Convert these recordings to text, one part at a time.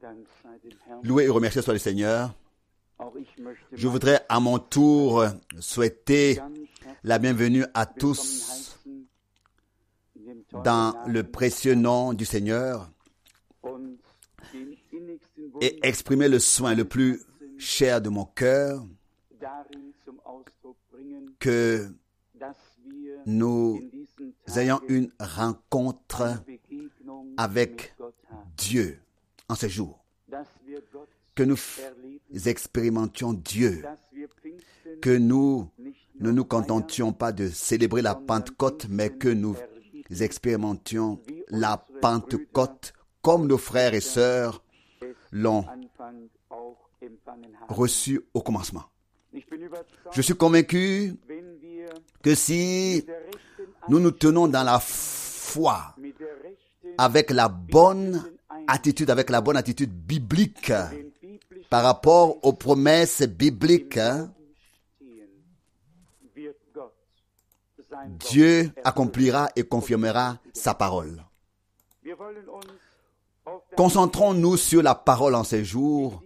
Loué et remercié soit le Seigneur. Je voudrais à mon tour souhaiter la bienvenue à tous dans le précieux nom du Seigneur et exprimer le soin le plus cher de mon cœur que nous ayons une rencontre avec Dieu en ce jour, que nous expérimentions Dieu, que nous ne nous contentions pas de célébrer la Pentecôte, mais que nous expérimentions la Pentecôte comme nos frères et sœurs l'ont reçu au commencement. Je suis convaincu que si nous nous tenons dans la foi avec la bonne attitude biblique par rapport aux promesses bibliques, Dieu accomplira et confirmera sa parole. Concentrons-nous sur la parole en ces jours.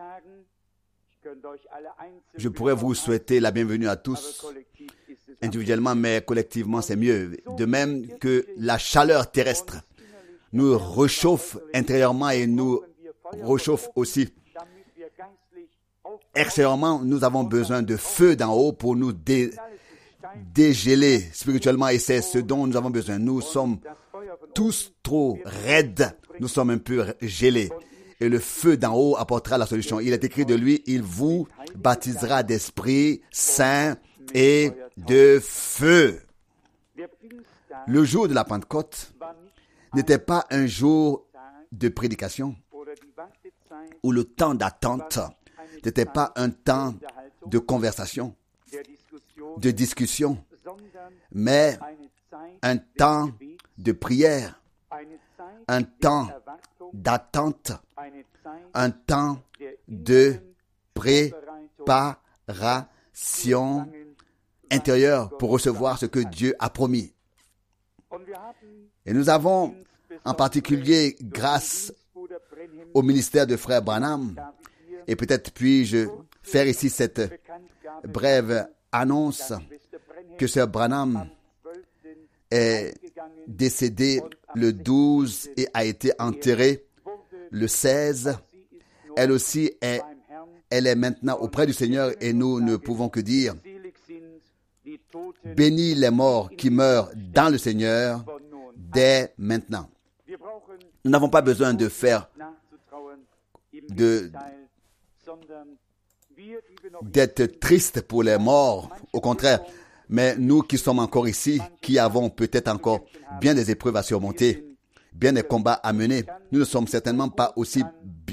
Je pourrais vous souhaiter la bienvenue à tous, individuellement, mais collectivement, c'est mieux. De même que la chaleur terrestre nous réchauffe intérieurement et nous réchauffe aussi extérieurement, nous avons besoin de feu d'en haut pour nous dégeler spirituellement, et c'est ce dont nous avons besoin. Nous sommes tous trop raides, nous sommes un peu gelés. Et le feu d'en haut apportera la solution. Il est écrit de lui, il vous baptisera d'Esprit Saint et de feu. Le jour de la Pentecôte n'était pas un jour de prédication, ou le temps d'attente n'était pas un temps de conversation, de discussion, mais un temps de prière, un temps d'attente, un temps de préparation intérieure pour recevoir ce que Dieu a promis. Et nous avons en particulier, grâce au ministère de Frère Branham, et peut-être puis-je faire ici cette brève annonce que Sœur Branham est décédée le 12 et a été enterrée le 16. Elle aussi elle est maintenant auprès du Seigneur, et nous ne pouvons que dire: bénis les morts qui meurent dans le Seigneur dès maintenant. Nous n'avons pas besoin de faire d'être tristes pour les morts, au contraire. Mais nous qui sommes encore ici, qui avons peut-être encore bien des épreuves à surmonter, bien des combats à mener, nous ne sommes certainement pas aussi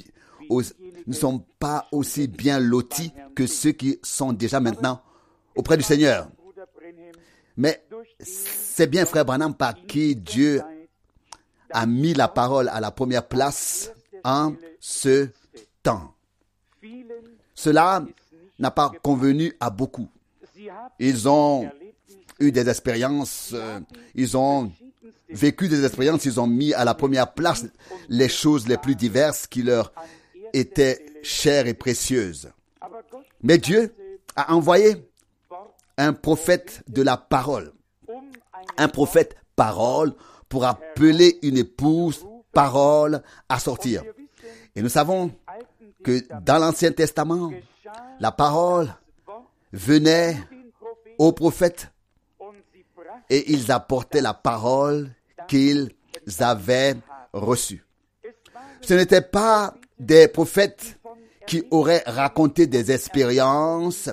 bien lotis que ceux qui sont déjà maintenant auprès du Seigneur. Mais c'est bien Frère Branham par qui Dieu a mis la parole à la première place en ce temps. Cela n'a pas convenu à beaucoup. Ils ont eu des expériences, ils ont vécu des expériences, ils ont mis à la première place les choses les plus diverses qui leur étaient chères et précieuses. Mais Dieu a envoyé un prophète de la parole, un prophète parole pour appeler une épouse parole à sortir. Et nous savons que dans l'Ancien Testament, la parole venait aux prophètes et ils apportaient la parole qu'ils avaient reçue. Ce n'étaient pas des prophètes qui auraient raconté des expériences,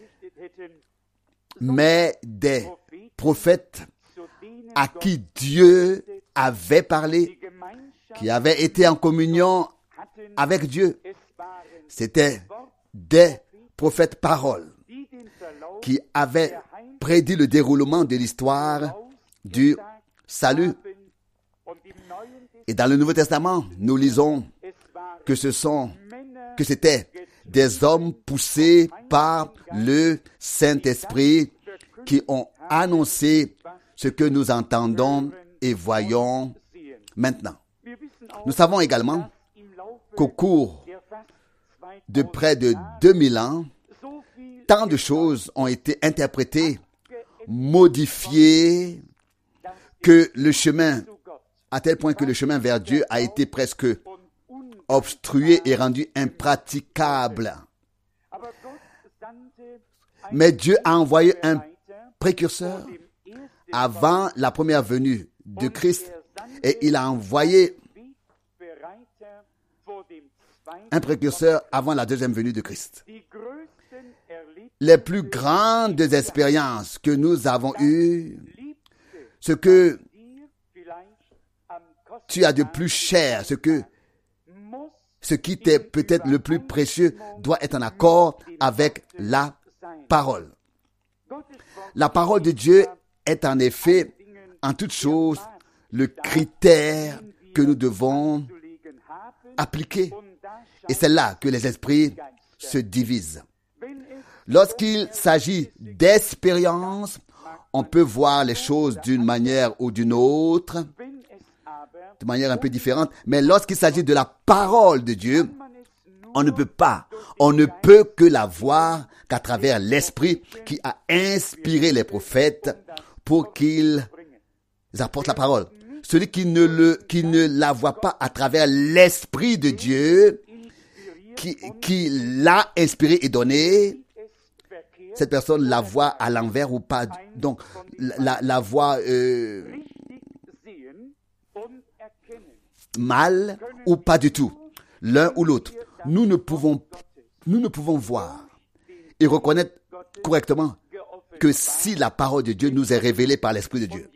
mais des prophètes à qui Dieu avait parlé, qui avaient été en communion avec Dieu. C'était des prophètes paroles qui avaient prédit le déroulement de l'histoire du salut. Et dans le Nouveau Testament, nous lisons que c'était des hommes poussés par le Saint-Esprit qui ont annoncé ce que nous entendons et voyons maintenant. Nous savons également qu'au cours de près de 2000 ans, tant de choses ont été interprétées, modifiées, que le chemin, à tel point que le chemin vers Dieu a été presque obstrué et rendu impraticable. Mais Dieu a envoyé un précurseur avant la première venue de Christ et il a envoyé un précurseur avant la deuxième venue de Christ. Les plus grandes expériences que nous avons eues, ce que tu as de plus cher, ce qui t'est peut-être le plus précieux doit être en accord avec la parole. La parole de Dieu est en effet, en toute chose, le critère que nous devons appliquer. Et c'est là que les esprits se divisent. Lorsqu'il s'agit d'expérience, on peut voir les choses d'une manière ou d'une autre, de manière un peu différente. Mais lorsqu'il s'agit de la parole de Dieu, on ne peut que la voir qu'à travers l'Esprit qui a inspiré les prophètes pour qu'ils apportent la parole. Celui qui ne la voit pas à travers l'Esprit de Dieu, qui l'a inspiré et donné, cette personne la voit à l'envers ou pas. Donc, la voit mal ou pas du tout. L'un ou l'autre. Nous ne pouvons voir et reconnaître correctement que si la parole de Dieu nous est révélée par l'Esprit de Dieu.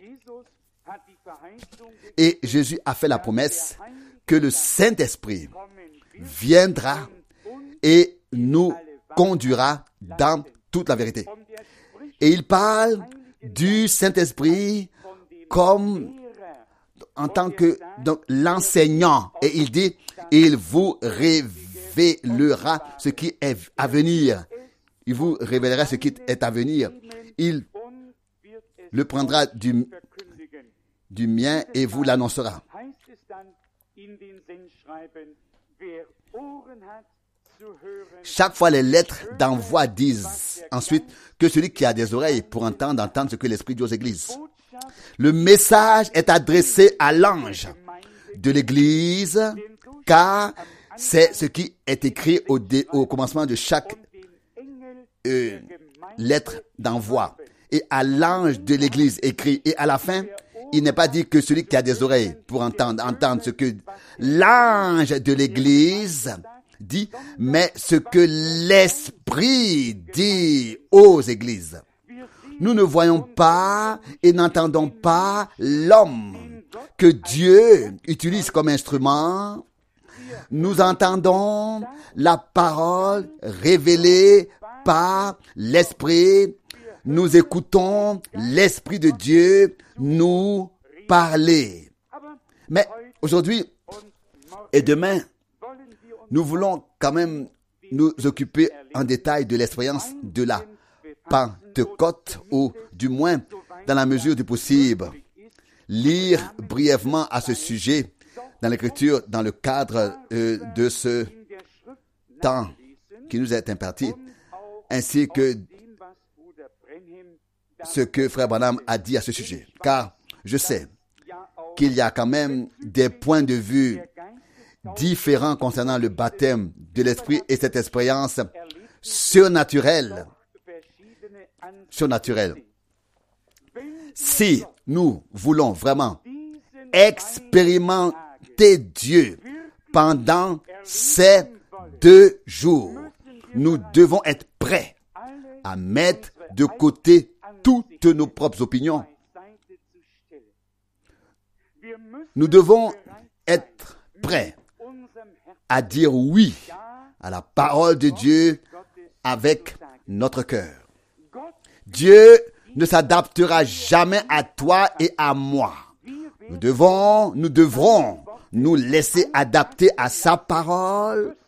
Et Jésus a fait la promesse que le Saint-Esprit viendra et nous conduira dans toute la vérité. Et il parle du Saint-Esprit comme en tant que donc, l'enseignant. Et il dit, il vous révélera ce qui est à venir. Il vous révélera ce qui est à venir. Il le prendra du mien et vous l'annoncera. Chaque fois, les lettres d'envoi disent ensuite que celui qui a des oreilles pour entendre ce que l'Esprit dit aux églises. Le message est adressé à l'ange de l'église, car c'est ce qui est écrit au commencement de chaque lettre d'envoi. Et à l'ange de l'église écrit. Et à la fin, il n'est pas dit que celui qui a des oreilles pour entendre ce que l'ange de l'église dit, mais ce que l'Esprit dit aux églises. Nous ne voyons pas et n'entendons pas l'homme que Dieu utilise comme instrument. Nous entendons la parole révélée par l'Esprit. Nous écoutons l'Esprit de Dieu nous parler. Mais aujourd'hui et demain, nous voulons quand même nous occuper en détail de l'expérience de la Pentecôte, ou du moins, dans la mesure du possible, lire brièvement à ce sujet dans l'Écriture, dans le cadre de ce temps qui nous est imparti, ainsi que ce que Frère Branham a dit à ce sujet. Car je sais qu'il y a quand même des points de vue différents concernant le baptême de l'Esprit et cette expérience surnaturelle. Si nous voulons vraiment expérimenter Dieu pendant ces 2 jours, nous devons être prêts à mettre de côté toutes nos propres opinions. Nous devons être prêts à dire oui à la parole de Dieu avec notre cœur. Dieu ne s'adaptera jamais à toi et à moi. Nous devrons nous laisser adapter à sa parole.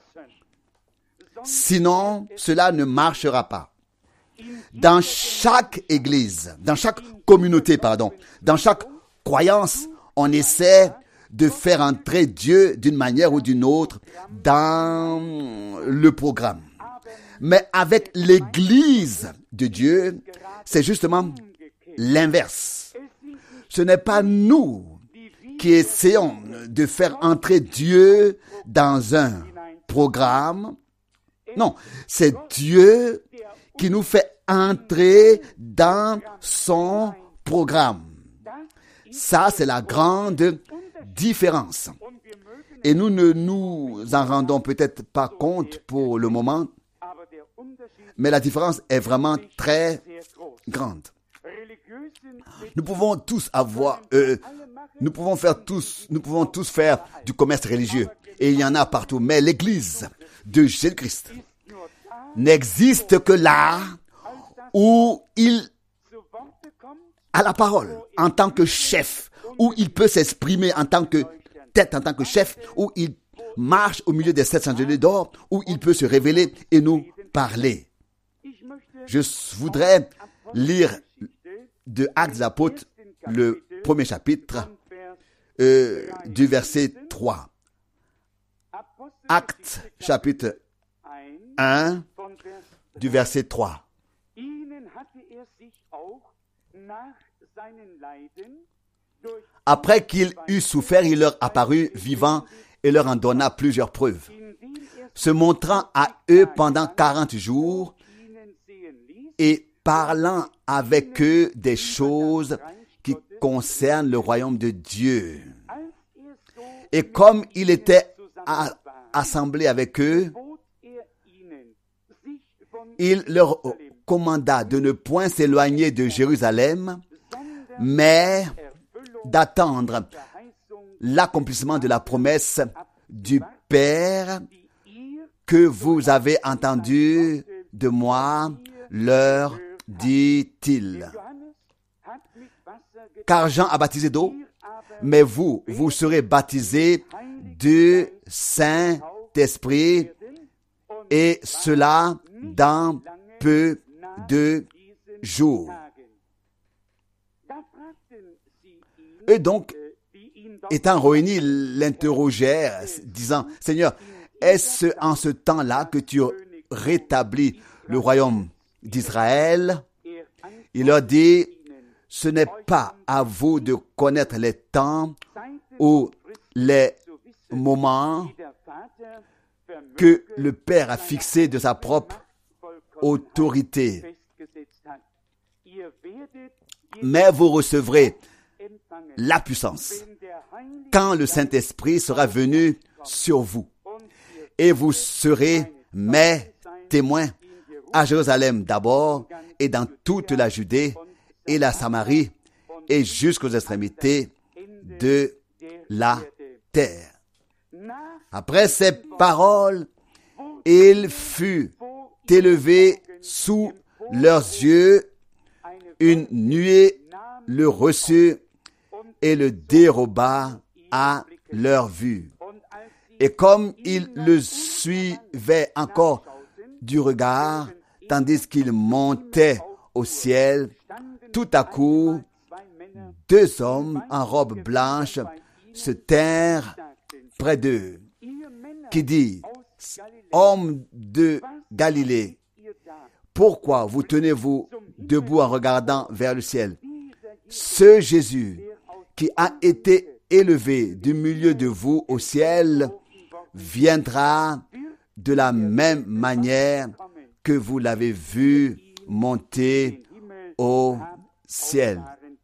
Sinon, cela ne marchera pas. Dans chaque église, dans chaque communauté, dans chaque croyance, on essaie de faire entrer Dieu d'une manière ou d'une autre dans le programme. Mais avec l'Église de Dieu, c'est justement l'inverse. Ce n'est pas nous qui essayons de faire entrer Dieu dans un programme. Non, c'est Dieu qui nous fait entrer dans son programme. Ça, c'est la grande différence. Et nous ne nous en rendons peut-être pas compte pour le moment, mais la différence est vraiment très grande. Nous pouvons tous nous pouvons tous faire du commerce religieux. Et il y en a partout. Mais l'Église de Jésus-Christ n'existe que là où il a la parole en tant que chef, où il peut s'exprimer en tant que tête, en tant que chef, où il marche au milieu des 7 chandeliers d'or, où il peut se révéler et nous parler. Je voudrais lire de Actes des Apôtres, le premier chapitre, du verset 3. Actes, chapitre 1, du verset 3. Après qu'il eut souffert, il leur apparut vivant et leur en donna plusieurs preuves, se montrant à eux pendant 40 jours et parlant avec eux des choses qui concernent le royaume de Dieu. Et comme il était assemblé avec eux, il leur commanda de ne point s'éloigner de Jérusalem, mais d'attendre l'accomplissement de la promesse du Père que vous avez entendu de moi, leur dit-il. Car Jean a baptisé d'eau, mais vous serez baptisés du Saint-Esprit, et cela dans peu de jours. Eux donc, étant réunis, l'interrogèrent, disant, « Seigneur, est-ce en ce temps-là que tu rétablis le royaume d'Israël ?» Il leur dit, « Ce n'est pas à vous de connaître les temps ou les moments que le Père a fixés de sa propre autorité. Mais vous recevrez la puissance quand le Saint-Esprit sera venu sur vous. Et vous serez mes témoins à Jérusalem d'abord et dans toute la Judée et la Samarie et jusqu'aux extrémités de la terre. » Après ces paroles, il fut élevé sous leurs yeux, une nuée le reçut et le déroba à leur vue. Et comme il le suivait encore du regard, tandis qu'il montait au ciel, tout à coup, 2 hommes en robe blanche se tinrent près d'eux, qui dit, « Hommes de Galilée, pourquoi vous tenez-vous debout en regardant vers le ciel? Ce Jésus qui a été élevé du milieu de vous au ciel viendra de la même manière que vous l'avez vu monter au ciel. »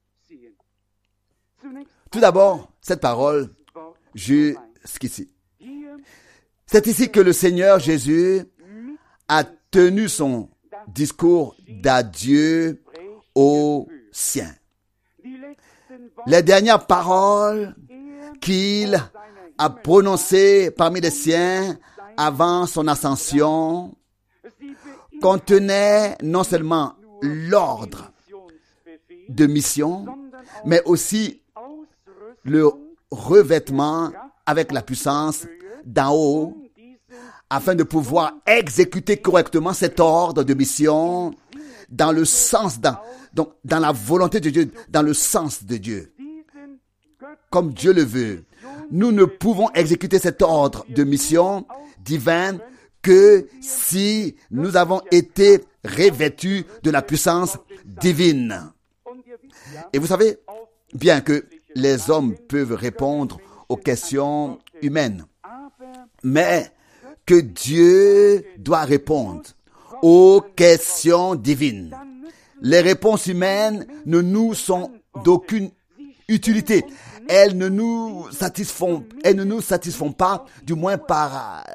Tout d'abord, cette parole jusqu'ici. C'est ici que le Seigneur Jésus a tenu son discours d'adieu aux siens. Les dernières paroles qu'il a prononcées parmi les siens avant son ascension contenaient non seulement l'ordre de mission, mais aussi le revêtement avec la puissance d'en haut, afin de pouvoir exécuter correctement cet ordre de mission dans le sens, dans la volonté de Dieu, dans le sens de Dieu, comme Dieu le veut. nous ne pouvons exécuter cet ordre de mission divin que si nous avons été revêtus de la puissance divine. Et vous savez bien que les hommes peuvent répondre aux questions humaines, mais que Dieu doit répondre aux questions divines. Les réponses humaines ne nous sont d'aucune utilité. Elles ne nous satisfont pas, du moins pas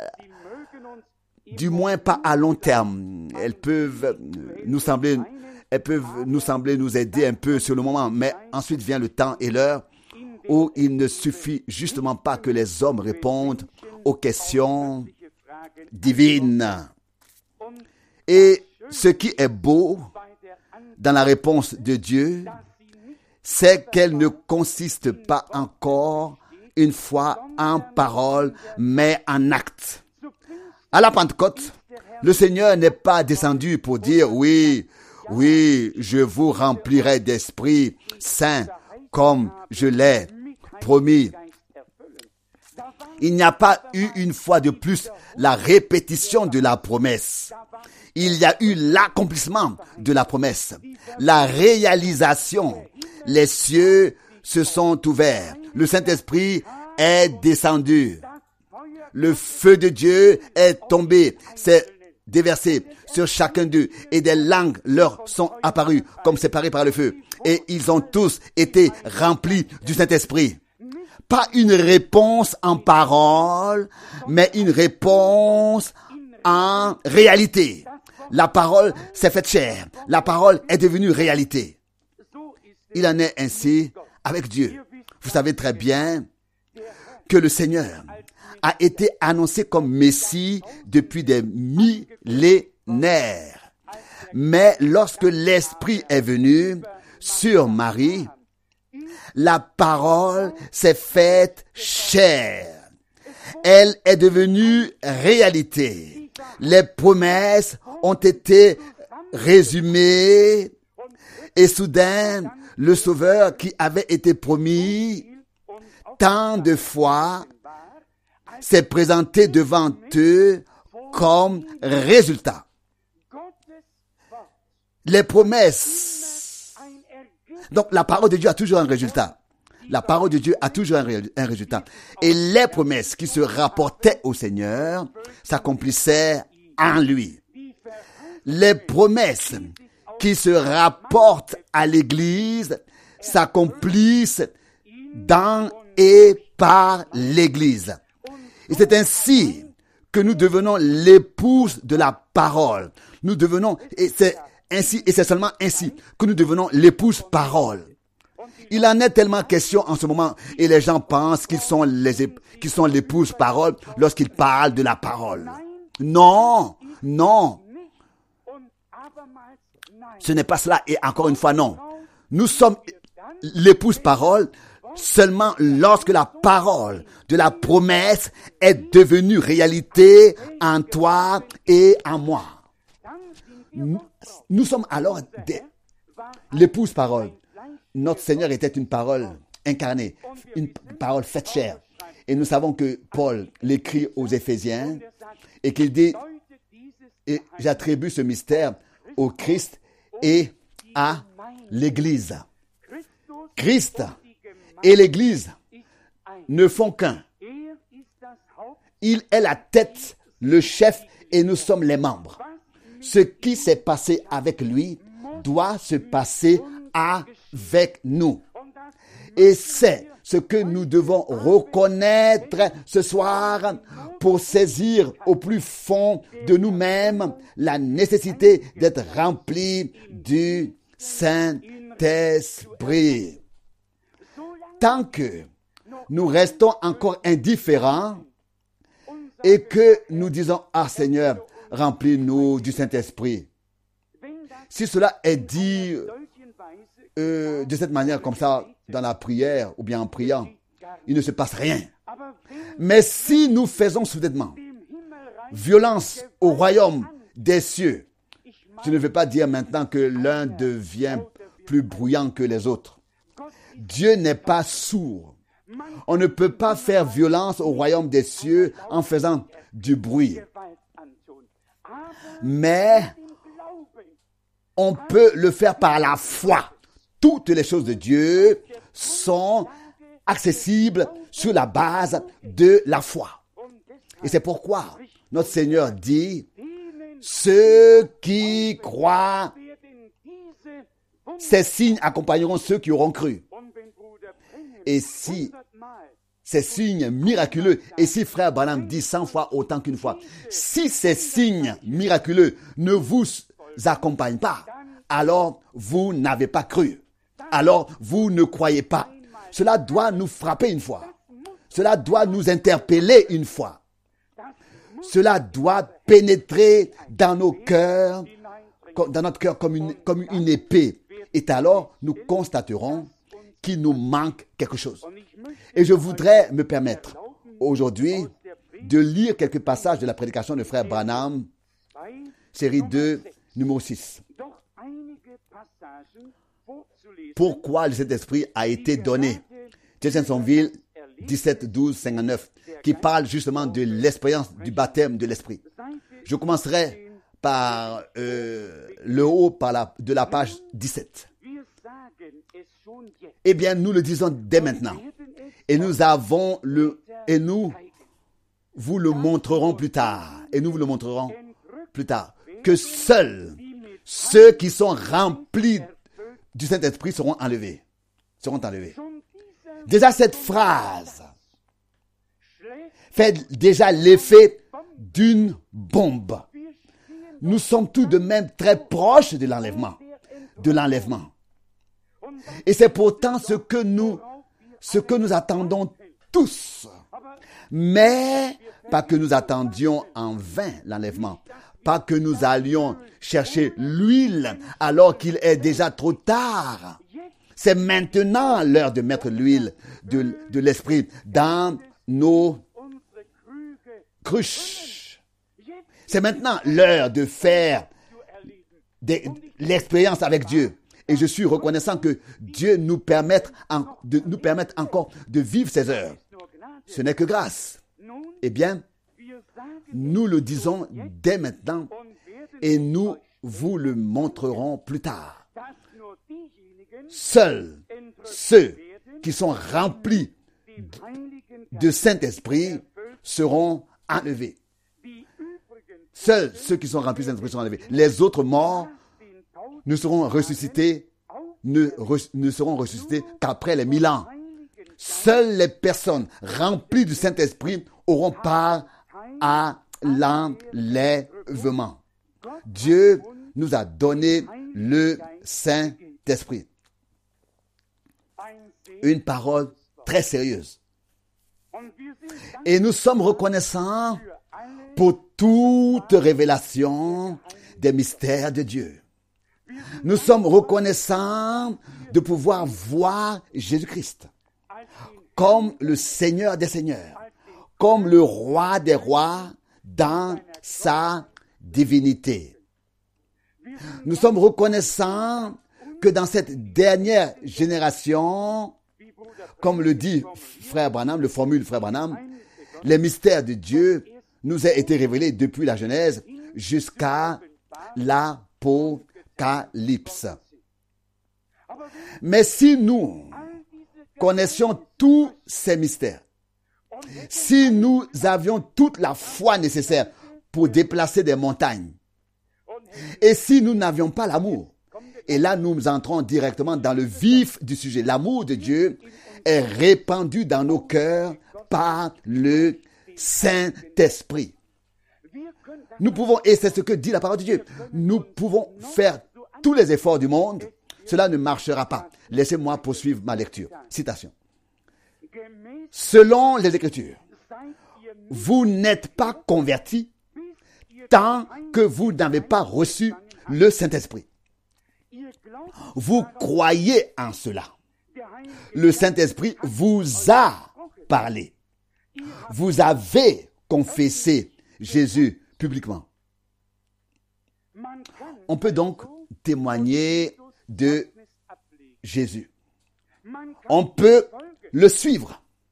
à long terme. Elles peuvent nous sembler nous aider un peu sur le moment, mais ensuite vient le temps et l'heure où il ne suffit justement pas que les hommes répondent aux questions divines. Et ce qui est beau dans la réponse de Dieu, c'est qu'elle ne consiste pas encore une fois en parole, mais en acte. À la Pentecôte, le Seigneur n'est pas descendu pour dire oui, je vous remplirai d'Esprit Saint comme je l'ai promis. Il n'y a pas eu une fois de plus la répétition de la promesse. Il y a eu l'accomplissement de la promesse, la réalisation. Les cieux se sont ouverts. Le Saint-Esprit est descendu. Le feu de Dieu est tombé, s'est déversé sur chacun d'eux et des langues leur sont apparues comme séparées par le feu. Et ils ont tous été remplis du Saint-Esprit. Pas une réponse en parole, mais une réponse en réalité. La parole s'est faite chair. La parole est devenue réalité. Il en est ainsi avec Dieu. Vous savez très bien que le Seigneur a été annoncé comme Messie depuis des millénaires. Mais lorsque l'Esprit est venu sur Marie, la parole s'est faite chair. Elle est devenue réalité. Les promesses ont été résumées et soudain, le Sauveur qui avait été promis tant de fois s'est présenté devant eux comme résultat. Les promesses. Donc la parole de Dieu a toujours un résultat. La parole de Dieu a toujours un résultat. Et les promesses qui se rapportaient au Seigneur s'accomplissaient en lui. Les promesses qui se rapportent à l'Église s'accomplissent dans et par l'Église. Et c'est ainsi que nous devenons l'épouse de la parole. Nous devenons, et c'est seulement ainsi que nous devenons l'épouse parole. Il en est tellement question en ce moment et les gens pensent qu'ils sont l'épouse parole lorsqu'ils parlent de la parole. Non. Ce n'est pas cela et encore une fois non. Nous sommes l'épouse parole seulement lorsque la parole de la promesse est devenue réalité en toi et en moi. Nous sommes alors l'épouse parole. Notre Seigneur était une parole incarnée, une parole faite chair. Et nous savons que Paul l'écrit aux Éphésiens et qu'il dit, et j'attribue ce mystère au Christ et à l'Église. Christ et l'Église ne font qu'un. Il est la tête, le chef, et nous sommes les membres. Ce qui s'est passé avec lui doit se passer avec nous. Et c'est ce que nous devons reconnaître ce soir pour saisir au plus fond de nous-mêmes la nécessité d'être remplis du Saint-Esprit. Tant que nous restons encore indifférents et que nous disons « Ah Seigneur, remplis-nous du Saint-Esprit ». Si cela est dit de cette manière comme ça dans la prière ou bien en priant, il ne se passe rien. Mais si nous faisons soudainement violence au royaume des cieux, je ne veux pas dire maintenant que l'un devient plus bruyant que les autres. Dieu n'est pas sourd. On ne peut pas faire violence au royaume des cieux en faisant du bruit. Mais on peut le faire par la foi. Toutes les choses de Dieu sont accessibles sur la base de la foi. Et c'est pourquoi notre Seigneur dit, ceux qui croient, ces signes accompagneront ceux qui auront cru. Et si ces signes miraculeux, et si frère Branham dit 100 fois autant qu'une fois, si ces signes miraculeux ne vous accompagnent pas, alors vous n'avez pas cru. Alors vous ne croyez pas. Cela doit nous frapper une fois. Cela doit nous interpeller une fois. Cela doit pénétrer dans nos cœurs, dans notre cœur comme une épée. Et alors nous constaterons qu'il nous manque quelque chose. Et je voudrais me permettre aujourd'hui de lire quelques passages de la prédication de frère Branham, série 2, numéro 6. Pourquoi le Saint-Esprit a été donné. Jeffersonville 17, 12, 59, qui parle justement de l'expérience du baptême de l'Esprit. Je commencerai par le haut de la page 17. Eh bien, nous le disons dès maintenant. Et nous vous le montrerons plus tard. Et nous vous le montrerons plus tard. Que seuls ceux qui sont remplis du Saint-Esprit seront enlevés. Déjà cette phrase fait déjà l'effet d'une bombe. Nous sommes tout de même très proches de l'enlèvement. Et c'est pourtant ce que nous attendons tous. Mais pas que nous attendions en vain l'enlèvement. Pas que nous allions chercher l'huile alors qu'il est déjà trop tard. C'est maintenant l'heure de mettre l'huile de l'Esprit dans nos cruches. C'est maintenant l'heure de faire l'expérience avec Dieu. Et je suis reconnaissant que Dieu nous permette encore de vivre ces heures. Ce n'est que grâce. Eh bien, nous le disons dès maintenant et nous vous le montrerons plus tard. Seuls ceux qui sont remplis de Saint-Esprit seront enlevés. Seuls ceux qui sont remplis de Saint-Esprit seront enlevés. Les autres morts ne seront ressuscités qu'après les 1000 ans. Seules les personnes remplies du Saint-Esprit auront part à l'enlèvement. Dieu nous a donné le Saint-Esprit. Une parole très sérieuse. Et nous sommes reconnaissants pour toute révélation des mystères de Dieu. Nous sommes reconnaissants de pouvoir voir Jésus-Christ comme le Seigneur des Seigneurs, comme le Roi des Rois dans sa divinité. Nous sommes reconnaissants que dans cette dernière génération, comme le dit frère Branham, le formule frère Branham, les mystères de Dieu nous ont été révélés depuis la Genèse jusqu'à l'Apocalypse. Mais si nous connaissions tous ces mystères, si nous avions toute la foi nécessaire pour déplacer des montagnes, et si nous n'avions pas l'amour, et là nous entrons directement dans le vif du sujet, l'amour de Dieu est répandu dans nos cœurs par le Saint-Esprit. Nous pouvons, et c'est ce que dit la parole de Dieu, nous pouvons faire tous les efforts du monde, cela ne marchera pas. Laissez-moi poursuivre ma lecture. Citation. Selon les Écritures, vous n'êtes pas convertis tant que vous n'avez pas reçu le Saint-Esprit. Vous croyez en cela. Le Saint-Esprit vous a parlé. Vous avez confessé Jésus publiquement. On peut donc témoigner de Jésus. On peut le suivre.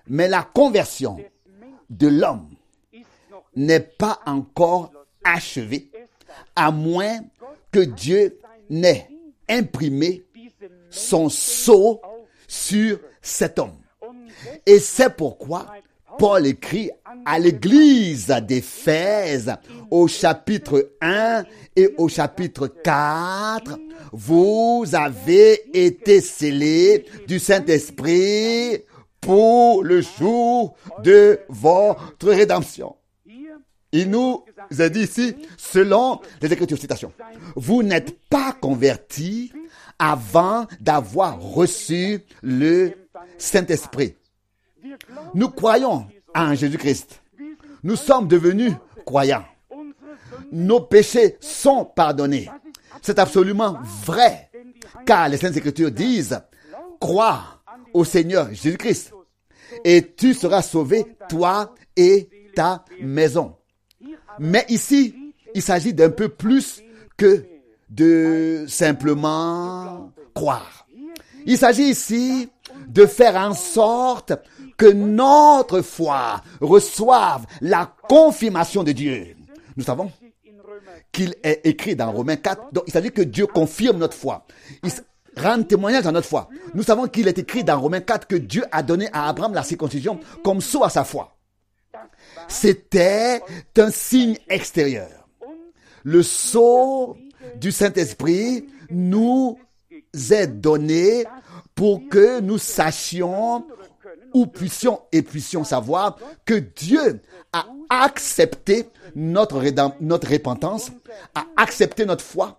Mais la conversion de l'homme n'est pas encore achevée, à moins que Dieu n'ait imprimé son sceau sur cet homme. Et c'est pourquoi Paul écrit à l'église d'Éphèse au chapitre 1 et au chapitre 4, vous avez été scellés du Saint-Esprit pour le jour de votre rédemption. Il nous a dit ici, selon les Écritures, citation, vous n'êtes pas convertis avant d'avoir reçu le Saint-Esprit. Nous croyons en Jésus-Christ. Nous sommes devenus croyants. Nos péchés sont pardonnés. C'est absolument vrai, car les Saintes Écritures disent, crois au Seigneur Jésus-Christ et tu seras sauvé, toi et ta maison. Mais ici, il s'agit d'un peu plus que de simplement croire. Il s'agit ici de faire en sorte que notre foi reçoive la confirmation de Dieu. Nous savons qu'il est écrit dans Romains 4, donc il s'agit que Dieu confirme notre foi. Il rend témoignage à notre foi. Nous savons qu'il est écrit dans Romains 4 que Dieu a donné à Abraham la circoncision comme sceau à sa foi. C'était un signe extérieur. Le sceau du Saint-Esprit nous est donné pour que nous sachions ou puissions savoir que Dieu a accepté notre repentance, a accepté notre foi,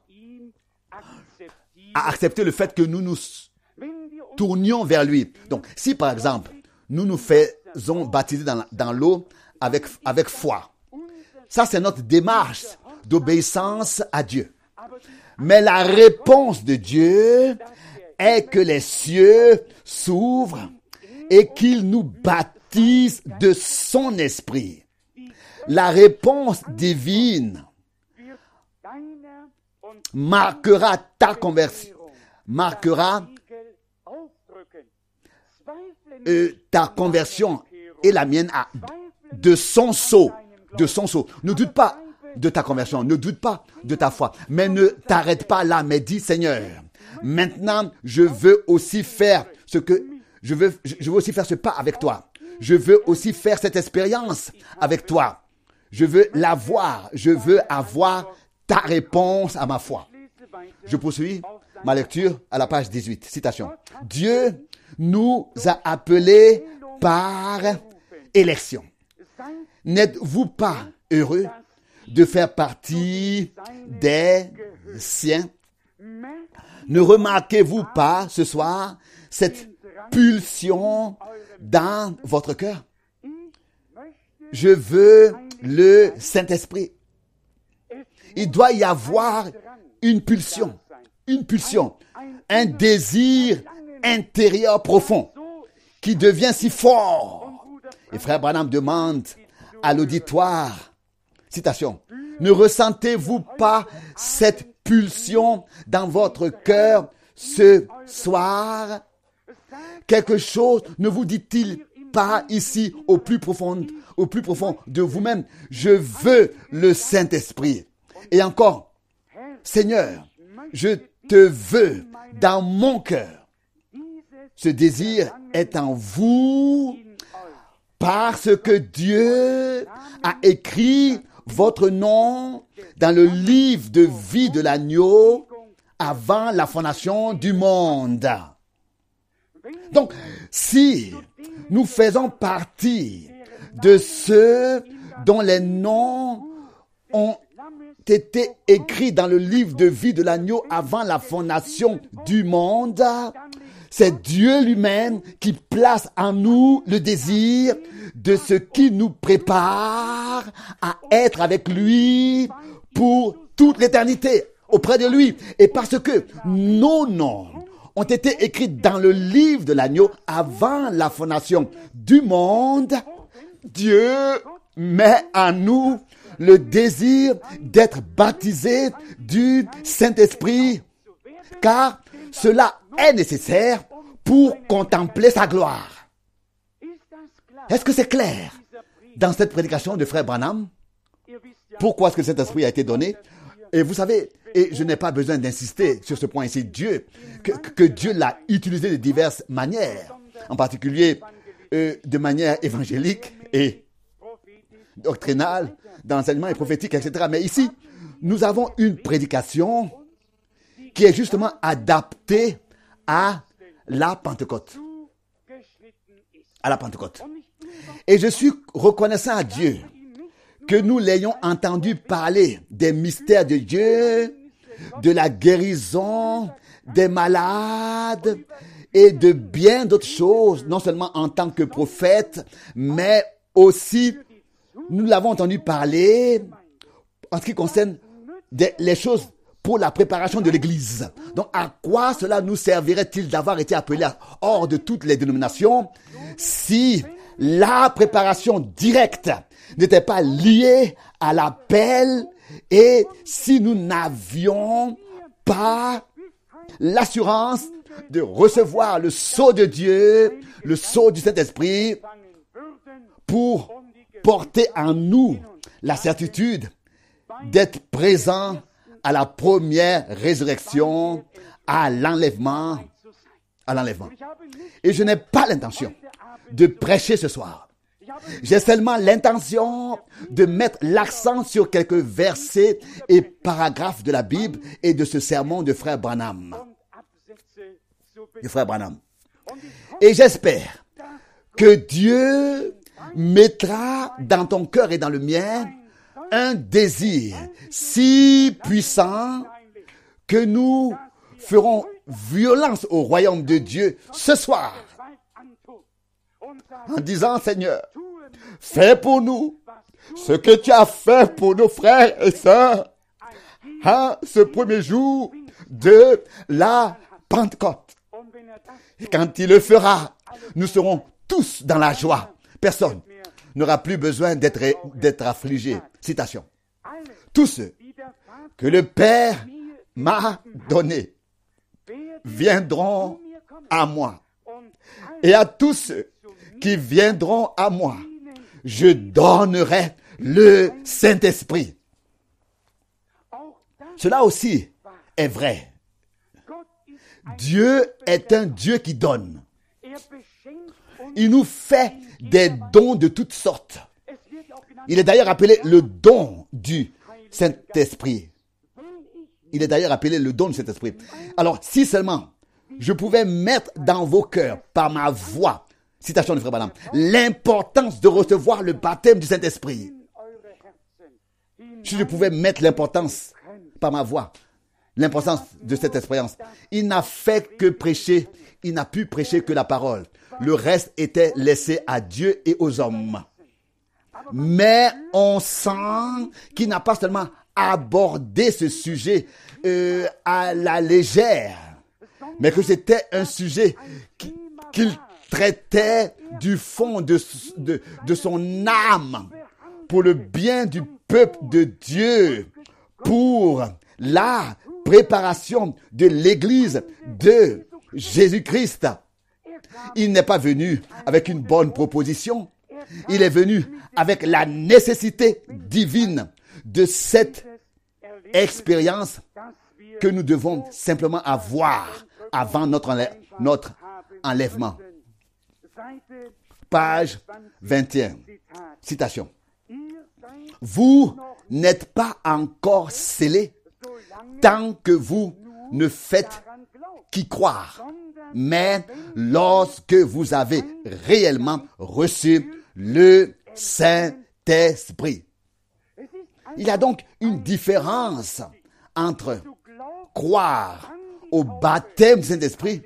a accepté le fait que nous nous tournions vers lui. Donc, si par exemple, nous nous faisons baptiser dans l'eau avec foi, ça c'est notre démarche d'obéissance à Dieu. Mais la réponse de Dieu est que les cieux s'ouvrent et qu'il nous baptise de son esprit. La réponse divine marquera ta conversion, marquera ta conversion et la mienne de son sceau. Ne doute pas de ta conversion, ne doute pas de ta foi, mais ne t'arrête pas là, mais dis Seigneur, maintenant je veux aussi faire je veux aussi faire ce pas avec toi. Je veux aussi faire cette expérience avec toi. Je veux l'avoir. Je veux avoir ta réponse à ma foi. Je poursuis ma lecture à la page 18. Citation. Dieu nous a appelés par élection. N'êtes-vous pas heureux de faire partie des siens? Ne remarquez-vous pas ce soir cette pulsion dans votre cœur? Je veux le Saint-Esprit. Il doit y avoir une pulsion, un désir intérieur profond qui devient si fort. Et frère Branham demande à l'auditoire, citation, ne ressentez-vous pas cette pulsion dans votre cœur ce soir? Quelque chose ne vous dit-il pas ici au plus profond de vous-même? Je veux le Saint-Esprit. Et encore, Seigneur, je te veux dans mon cœur. Ce désir est en vous parce que Dieu a écrit votre nom dans le livre de vie de l'agneau avant la fondation du monde. Donc, si nous faisons partie de ceux dont les noms ont été écrits dans le livre de vie de l'agneau avant la fondation du monde, c'est Dieu lui-même qui place en nous le désir de ce qui nous prépare à être avec lui pour toute l'éternité, auprès de lui. Et parce que nos noms ont été écrits dans le livre de l'agneau avant la fondation du monde, Dieu met en nous le désir d'être baptisé du Saint-Esprit, car cela est nécessaire pour contempler sa gloire. Est-ce que c'est clair dans cette prédication de frère Branham? Pourquoi est-ce que cet esprit a été donné? Et vous savez, et je n'ai pas besoin d'insister sur ce point ici, que Dieu l'a utilisé de diverses manières, en particulier de manière évangélique et doctrinale, dans l'enseignement et prophétique, etc. Mais ici, nous avons une prédication qui est justement adaptée à la Pentecôte. À la Pentecôte. Et je suis reconnaissant à Dieu que nous l'ayons entendu parler des mystères de Dieu, de la guérison des malades et de bien d'autres choses, non seulement en tant que prophète, mais aussi nous l'avons entendu parler en ce qui concerne les choses pour la préparation de l'Église. Donc, à quoi cela nous servirait-il d'avoir été appelés hors de toutes les dénominations si la préparation directe n'était pas liée à l'appel et si nous n'avions pas l'assurance de recevoir le sceau de Dieu, le sceau du Saint-Esprit pour porter en nous la certitude d'être présent à la première résurrection, à l'enlèvement. Et je n'ai pas l'intention de prêcher ce soir. J'ai seulement l'intention de mettre l'accent sur quelques versets et paragraphes de la Bible et de ce sermon de frère Branham. Et j'espère que Dieu mettra dans ton cœur et dans le mien un désir si puissant que nous ferons violence au royaume de Dieu ce soir en disant: Seigneur, fais pour nous ce que tu as fait pour nos frères et sœurs à ce premier jour de la Pentecôte. Et quand il le fera, nous serons tous dans la joie. Personne n'aura plus besoin d'être affligé. Citation. Tous ceux que le Père m'a donnés viendront à moi. Et à tous ceux qui viendront à moi, je donnerai le Saint-Esprit. Cela aussi est vrai. Dieu est un Dieu qui donne. Il nous fait des dons de toutes sortes. Il est d'ailleurs appelé le don du Saint-Esprit. Alors, si seulement je pouvais mettre dans vos cœurs, par ma voix, citation de frère Branham, l'importance de recevoir le baptême du Saint-Esprit. Si je pouvais mettre l'importance, par ma voix, l'importance de cette expérience. Il n'a fait que prêcher, il n'a pu prêcher que la parole. Le reste était laissé à Dieu et aux hommes. Mais on sent qu'il n'a pas seulement abordé ce sujet à la légère, mais que c'était un sujet qu'il traitait du fond de son âme pour le bien du peuple de Dieu, pour la préparation de l'Église de Jésus-Christ. Il n'est pas venu avec une bonne proposition. Il est venu avec la nécessité divine de cette expérience que nous devons simplement avoir avant notre enlèvement. Page 21. Citation. Vous n'êtes pas encore scellés tant que vous ne faites qu'y croire, mais lorsque vous avez réellement reçu le Saint-Esprit. Il y a donc une différence entre croire au baptême du Saint-Esprit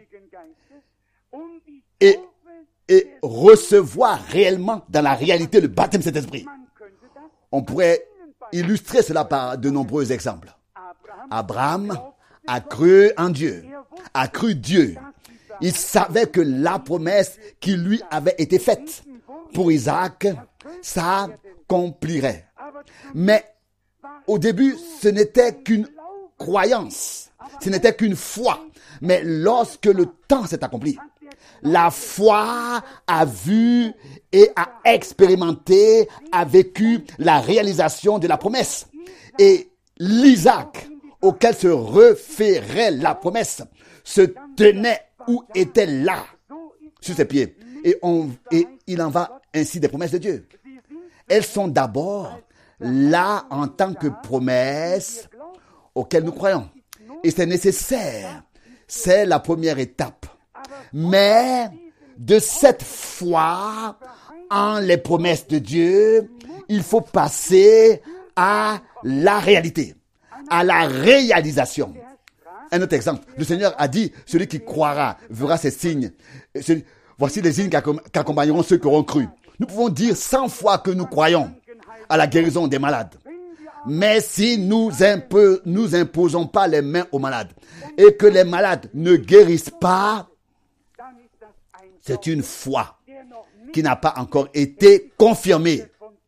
et recevoir réellement dans la réalité le baptême du Saint-Esprit. On pourrait illustrer cela par de nombreux exemples. Abraham a cru en Dieu, a cru Dieu. Il savait que la promesse qui lui avait été faite pour Isaac s'accomplirait. Mais au début, ce n'était qu'une croyance, ce n'était qu'une foi. Mais lorsque le temps s'est accompli, La foi a vu et a expérimenté, a vécu la réalisation de la promesse. Et l'Isaac auquel se référait la promesse se tenait ou était là, sur ses pieds. Et il en va ainsi des promesses de Dieu. Elles sont d'abord là en tant que promesses auxquelles nous croyons. Et c'est nécessaire. C'est la première étape. Mais de cette foi en les promesses de Dieu, il faut passer à la réalité, à la réalisation. Un autre exemple. Le Seigneur a dit, celui qui croira verra ces signes. Voici les signes qui accompagneront ceux qui auront cru. Nous pouvons dire 100 fois que nous croyons à la guérison des malades. Mais si nous imposons pas les mains aux malades et que les malades ne guérissent pas, c'est une foi qui n'a pas encore été confirmée.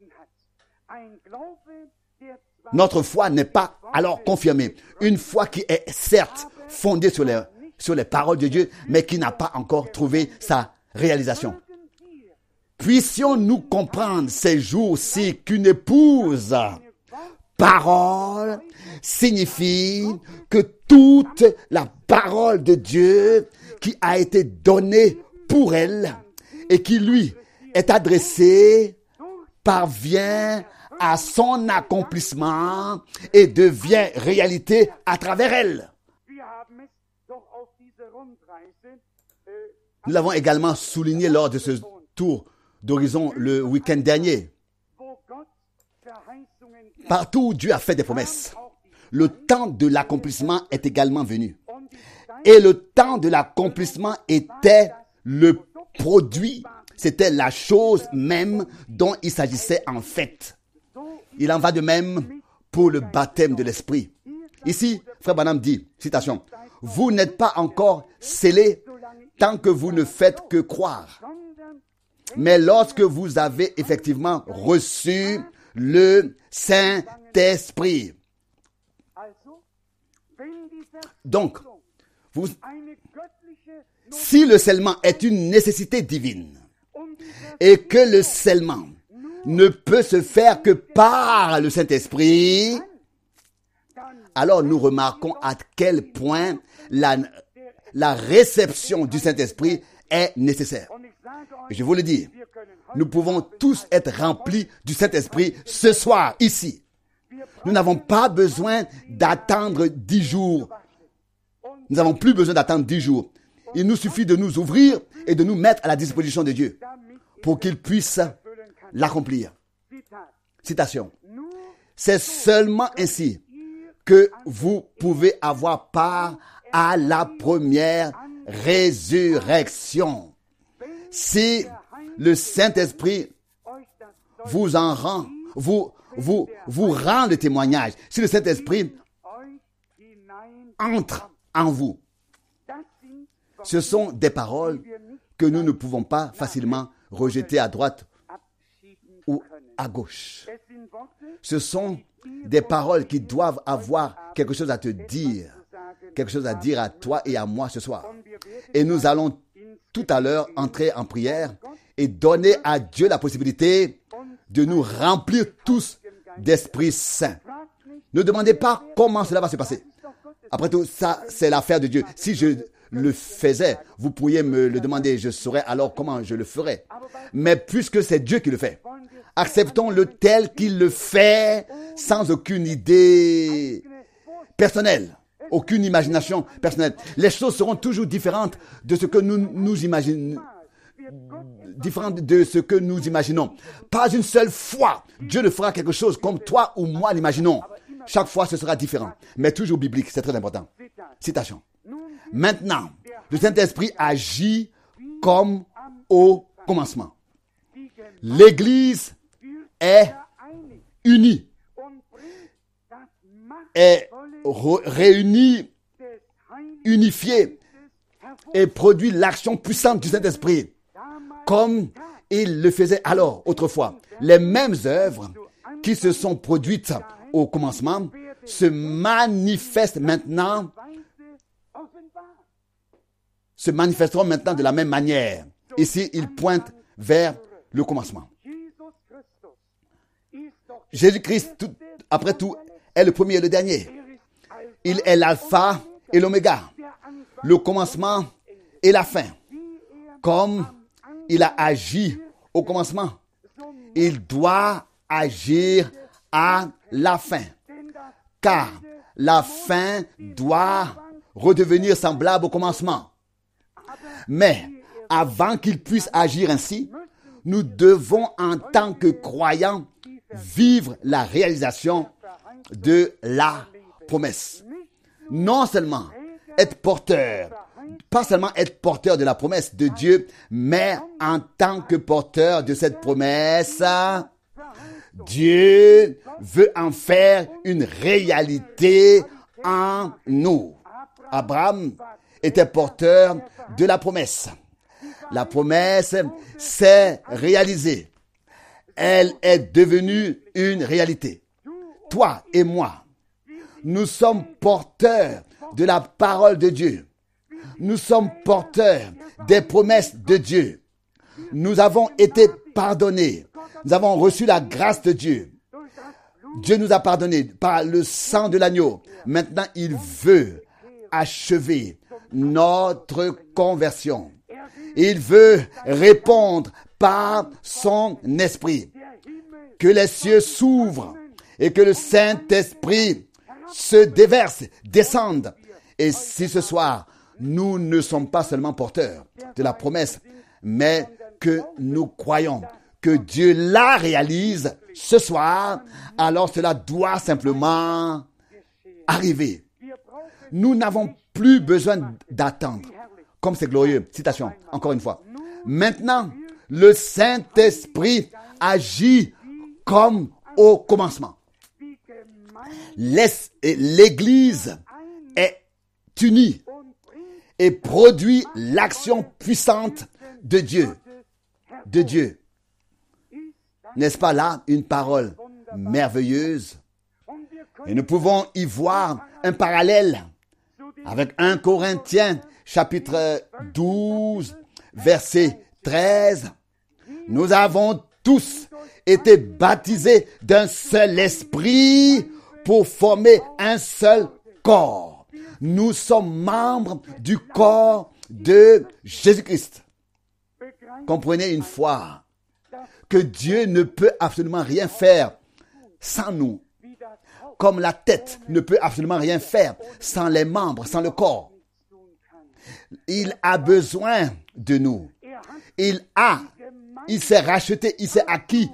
Notre foi n'est pas alors confirmée. Une foi qui est certes fondée sur les paroles de Dieu, mais qui n'a pas encore trouvé sa réalisation. Puissions-nous comprendre ces jours-ci qu'une épouse parole signifie que toute la parole de Dieu qui a été donnée pour elle et qui lui est adressée parvient à son accomplissement et devient réalité à travers elle. Nous l'avons également souligné lors de ce tour d'horizon le week-end dernier. Partout où Dieu a fait des promesses, le temps de l'accomplissement est également venu. Et le temps de l'accomplissement était le produit, c'était la chose même dont il s'agissait en fait. Il en va de même pour le baptême de l'Esprit. Ici, Frère Branham dit, citation, « Vous n'êtes pas encore scellés tant que vous ne faites que croire. Mais lorsque vous avez effectivement reçu le Saint-Esprit. » Donc, si le scellement est une nécessité divine et que le scellement ne peut se faire que par le Saint-Esprit, alors nous remarquons à quel point la réception du Saint-Esprit est nécessaire. Et je vous le dis, nous pouvons tous être remplis du Saint-Esprit ce soir, ici. Nous n'avons pas besoin d'attendre 10 jours. Nous n'avons plus besoin d'attendre 10 jours. Il nous suffit de nous ouvrir et de nous mettre à la disposition de Dieu pour qu'il puisse l'accomplir. Citation. C'est seulement ainsi que vous pouvez avoir part à la première résurrection. Si le Saint-Esprit vous rend le témoignage, si le Saint-Esprit entre en vous, ce sont des paroles que nous ne pouvons pas facilement rejeter à droite ou à gauche. Ce sont des paroles qui doivent avoir quelque chose à te dire, quelque chose à dire à toi et à moi ce soir. Et nous allons tout à l'heure entrer en prière et donner à Dieu la possibilité de nous remplir tous d'Esprit Saint. Ne demandez pas comment cela va se passer. Après tout, ça, c'est l'affaire de Dieu. Si je le faisais, vous pourriez me le demander, je saurais alors comment je le ferais. Mais puisque c'est Dieu qui le fait, acceptons-le tel qu'il le fait, sans aucune idée personnelle, aucune imagination personnelle. Les choses seront toujours différentes de ce que nous imaginons. Différentes de ce que nous imaginons. Pas une seule fois, Dieu ne fera quelque chose comme toi ou moi l'imaginons. Chaque fois, ce sera différent. Mais toujours biblique, c'est très important. Citation. Maintenant, le Saint-Esprit agit comme au commencement. L'Église est unie, est réunie, unifiée et produit l'action puissante du Saint-Esprit comme il le faisait alors, autrefois. Les mêmes œuvres qui se sont produites au commencement se manifestent maintenant se manifesteront maintenant de la même manière. Ici, il pointe vers le commencement. Jésus-Christ, après tout, est le premier et le dernier. Il est l'alpha et l'oméga, le commencement et la fin. Comme il a agi au commencement, il doit agir à la fin. Car la fin doit redevenir semblable au commencement. Mais avant qu'il puisse agir ainsi, nous devons en tant que croyants vivre la réalisation de la promesse. Non seulement être porteur, pas seulement être porteur de la promesse de Dieu, mais en tant que porteur de cette promesse, Dieu veut en faire une réalité en nous. Abraham était porteur de la promesse. La promesse s'est réalisée. Elle est devenue une réalité. Toi et moi, nous sommes porteurs de la parole de Dieu. Nous sommes porteurs des promesses de Dieu. Nous avons été pardonnés. Nous avons reçu la grâce de Dieu. Dieu nous a pardonnés par le sang de l'agneau. Maintenant, il veut achever notre conversion. Il veut répondre par son esprit. Que les cieux s'ouvrent et que le Saint-Esprit se déverse, descende. Et si ce soir, nous ne sommes pas seulement porteurs de la promesse, mais que nous croyons que Dieu la réalise ce soir, alors cela doit simplement arriver. Nous n'avons plus besoin d'attendre. Comme c'est glorieux. Citation, encore une fois. Maintenant, le Saint-Esprit agit comme au commencement. L'Église est unie et produit l'action puissante de Dieu. N'est-ce pas là une parole merveilleuse? Et nous pouvons y voir un parallèle avec 1 Corinthiens chapitre 12, verset 13. Nous avons tous été baptisés d'un seul esprit pour former un seul corps. Nous sommes membres du corps de Jésus-Christ. Comprenez une fois que Dieu ne peut absolument rien faire sans nous. Comme la tête ne peut absolument rien faire sans les membres, sans le corps. Il a besoin de nous. Il s'est racheté, il s'est acquis,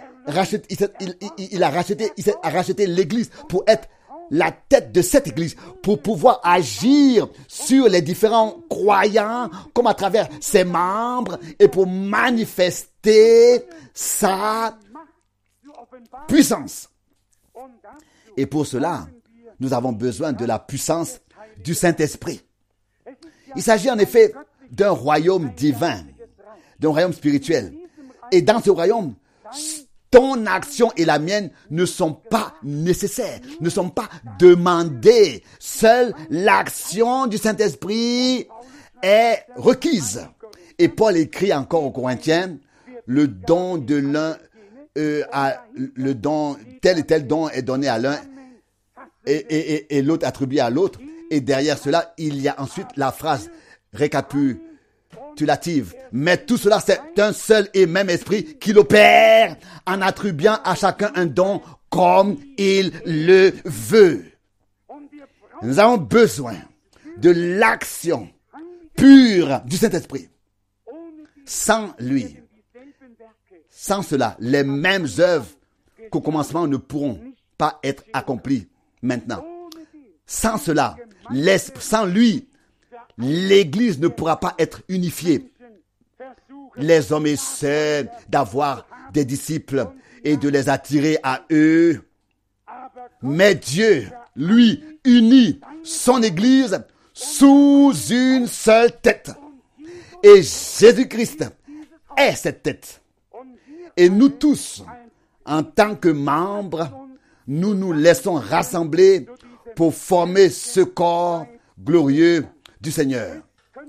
il a racheté l'Église pour être la tête de cette Église, pour pouvoir agir sur les différents croyants comme à travers ses membres et pour manifester sa puissance. Et pour cela, nous avons besoin de la puissance du Saint-Esprit. Il s'agit en effet d'un royaume divin, d'un royaume spirituel. Et dans ce royaume, ton action et la mienne ne sont pas nécessaires, ne sont pas demandées. Seule l'action du Saint-Esprit est requise. Et Paul écrit encore aux Corinthiens, le don de l'un, le don, tel et tel don est donné à l'un et l'autre attribué à l'autre. Et derrière cela, il y a ensuite la phrase récapitulative. Mais tout cela, c'est un seul et même esprit qui l'opère en attribuant à chacun un don comme il le veut. Nous avons besoin de l'action pure du Saint-Esprit. Sans lui, sans cela, les mêmes œuvres qu'au commencement ne pourront pas être accomplies maintenant. Sans cela, sans lui, l'Église ne pourra pas être unifiée. Les hommes essaient d'avoir des disciples et de les attirer à eux. Mais Dieu, lui, unit son Église sous une seule tête. Et Jésus-Christ est cette tête. Et nous tous, en tant que membres, nous nous laissons rassembler pour former ce corps glorieux du Seigneur.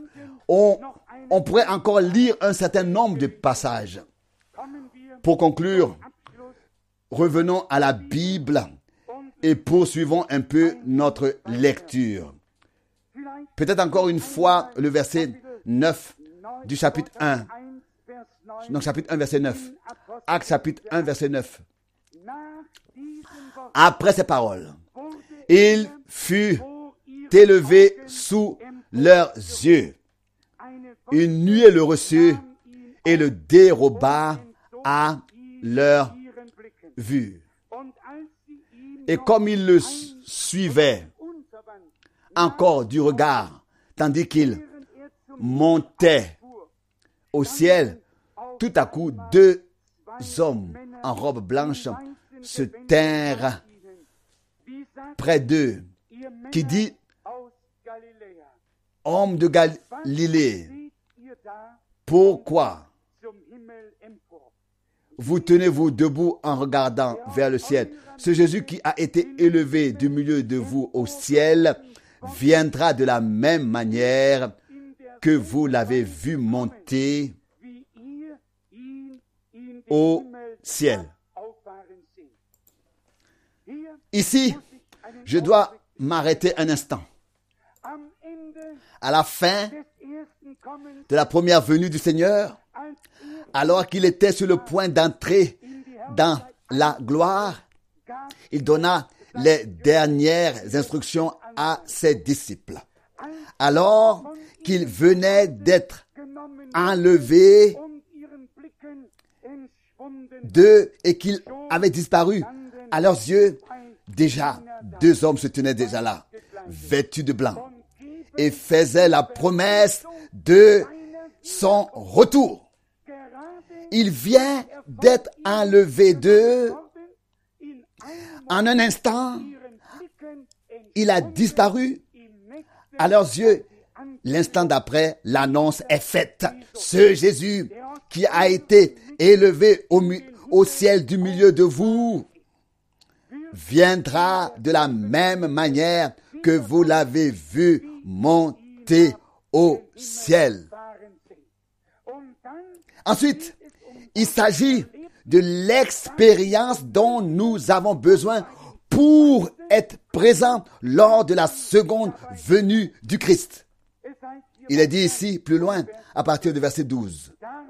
on pourrait encore lire un certain nombre de passages. Pour conclure, revenons à la Bible et poursuivons un peu notre lecture. Peut-être encore une fois le verset 9 du chapitre 1. Donc chapitre 1, verset 9. Actes chapitre 1, verset 9. Après ces paroles, il fut élevé sous leurs yeux. Une nuée le reçut et le déroba à leur vue. Et comme il le suivait encore du regard, tandis qu'il montait au ciel, tout à coup, 2 hommes en robe blanche se tinrent près d'eux, qui dit, « Hommes de Galilée, pourquoi vous tenez-vous debout en regardant vers le ciel? Ce Jésus qui a été élevé du milieu de vous au ciel viendra de la même manière que vous l'avez vu monter au ciel. » Ici, je dois m'arrêter un instant. À la fin de la première venue du Seigneur, alors qu'il était sur le point d'entrer dans la gloire, il donna les dernières instructions à ses disciples. Alors qu'il venait d'être enlevé d'eux et qu'il avait disparu à leurs yeux, déjà 2 hommes se tenaient déjà là, vêtus de blanc, et faisaient la promesse de son retour. Il vient d'être enlevé d'eux. En un instant, il a disparu à leurs yeux. L'instant d'après, l'annonce est faite. Ce Jésus qui a été élevé au ciel du milieu de vous viendra de la même manière que vous l'avez vu monter au ciel. Ensuite, il s'agit de l'expérience dont nous avons besoin pour être présents lors de la seconde venue du Christ. Il est dit ici, plus loin, à partir du verset 12.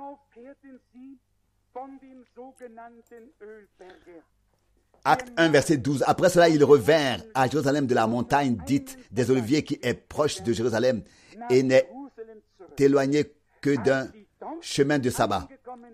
Acte 1, verset 12. Après cela, ils revinrent à Jérusalem de la montagne dite des Oliviers qui est proche de Jérusalem et n'est éloignée que d'un chemin de sabbat.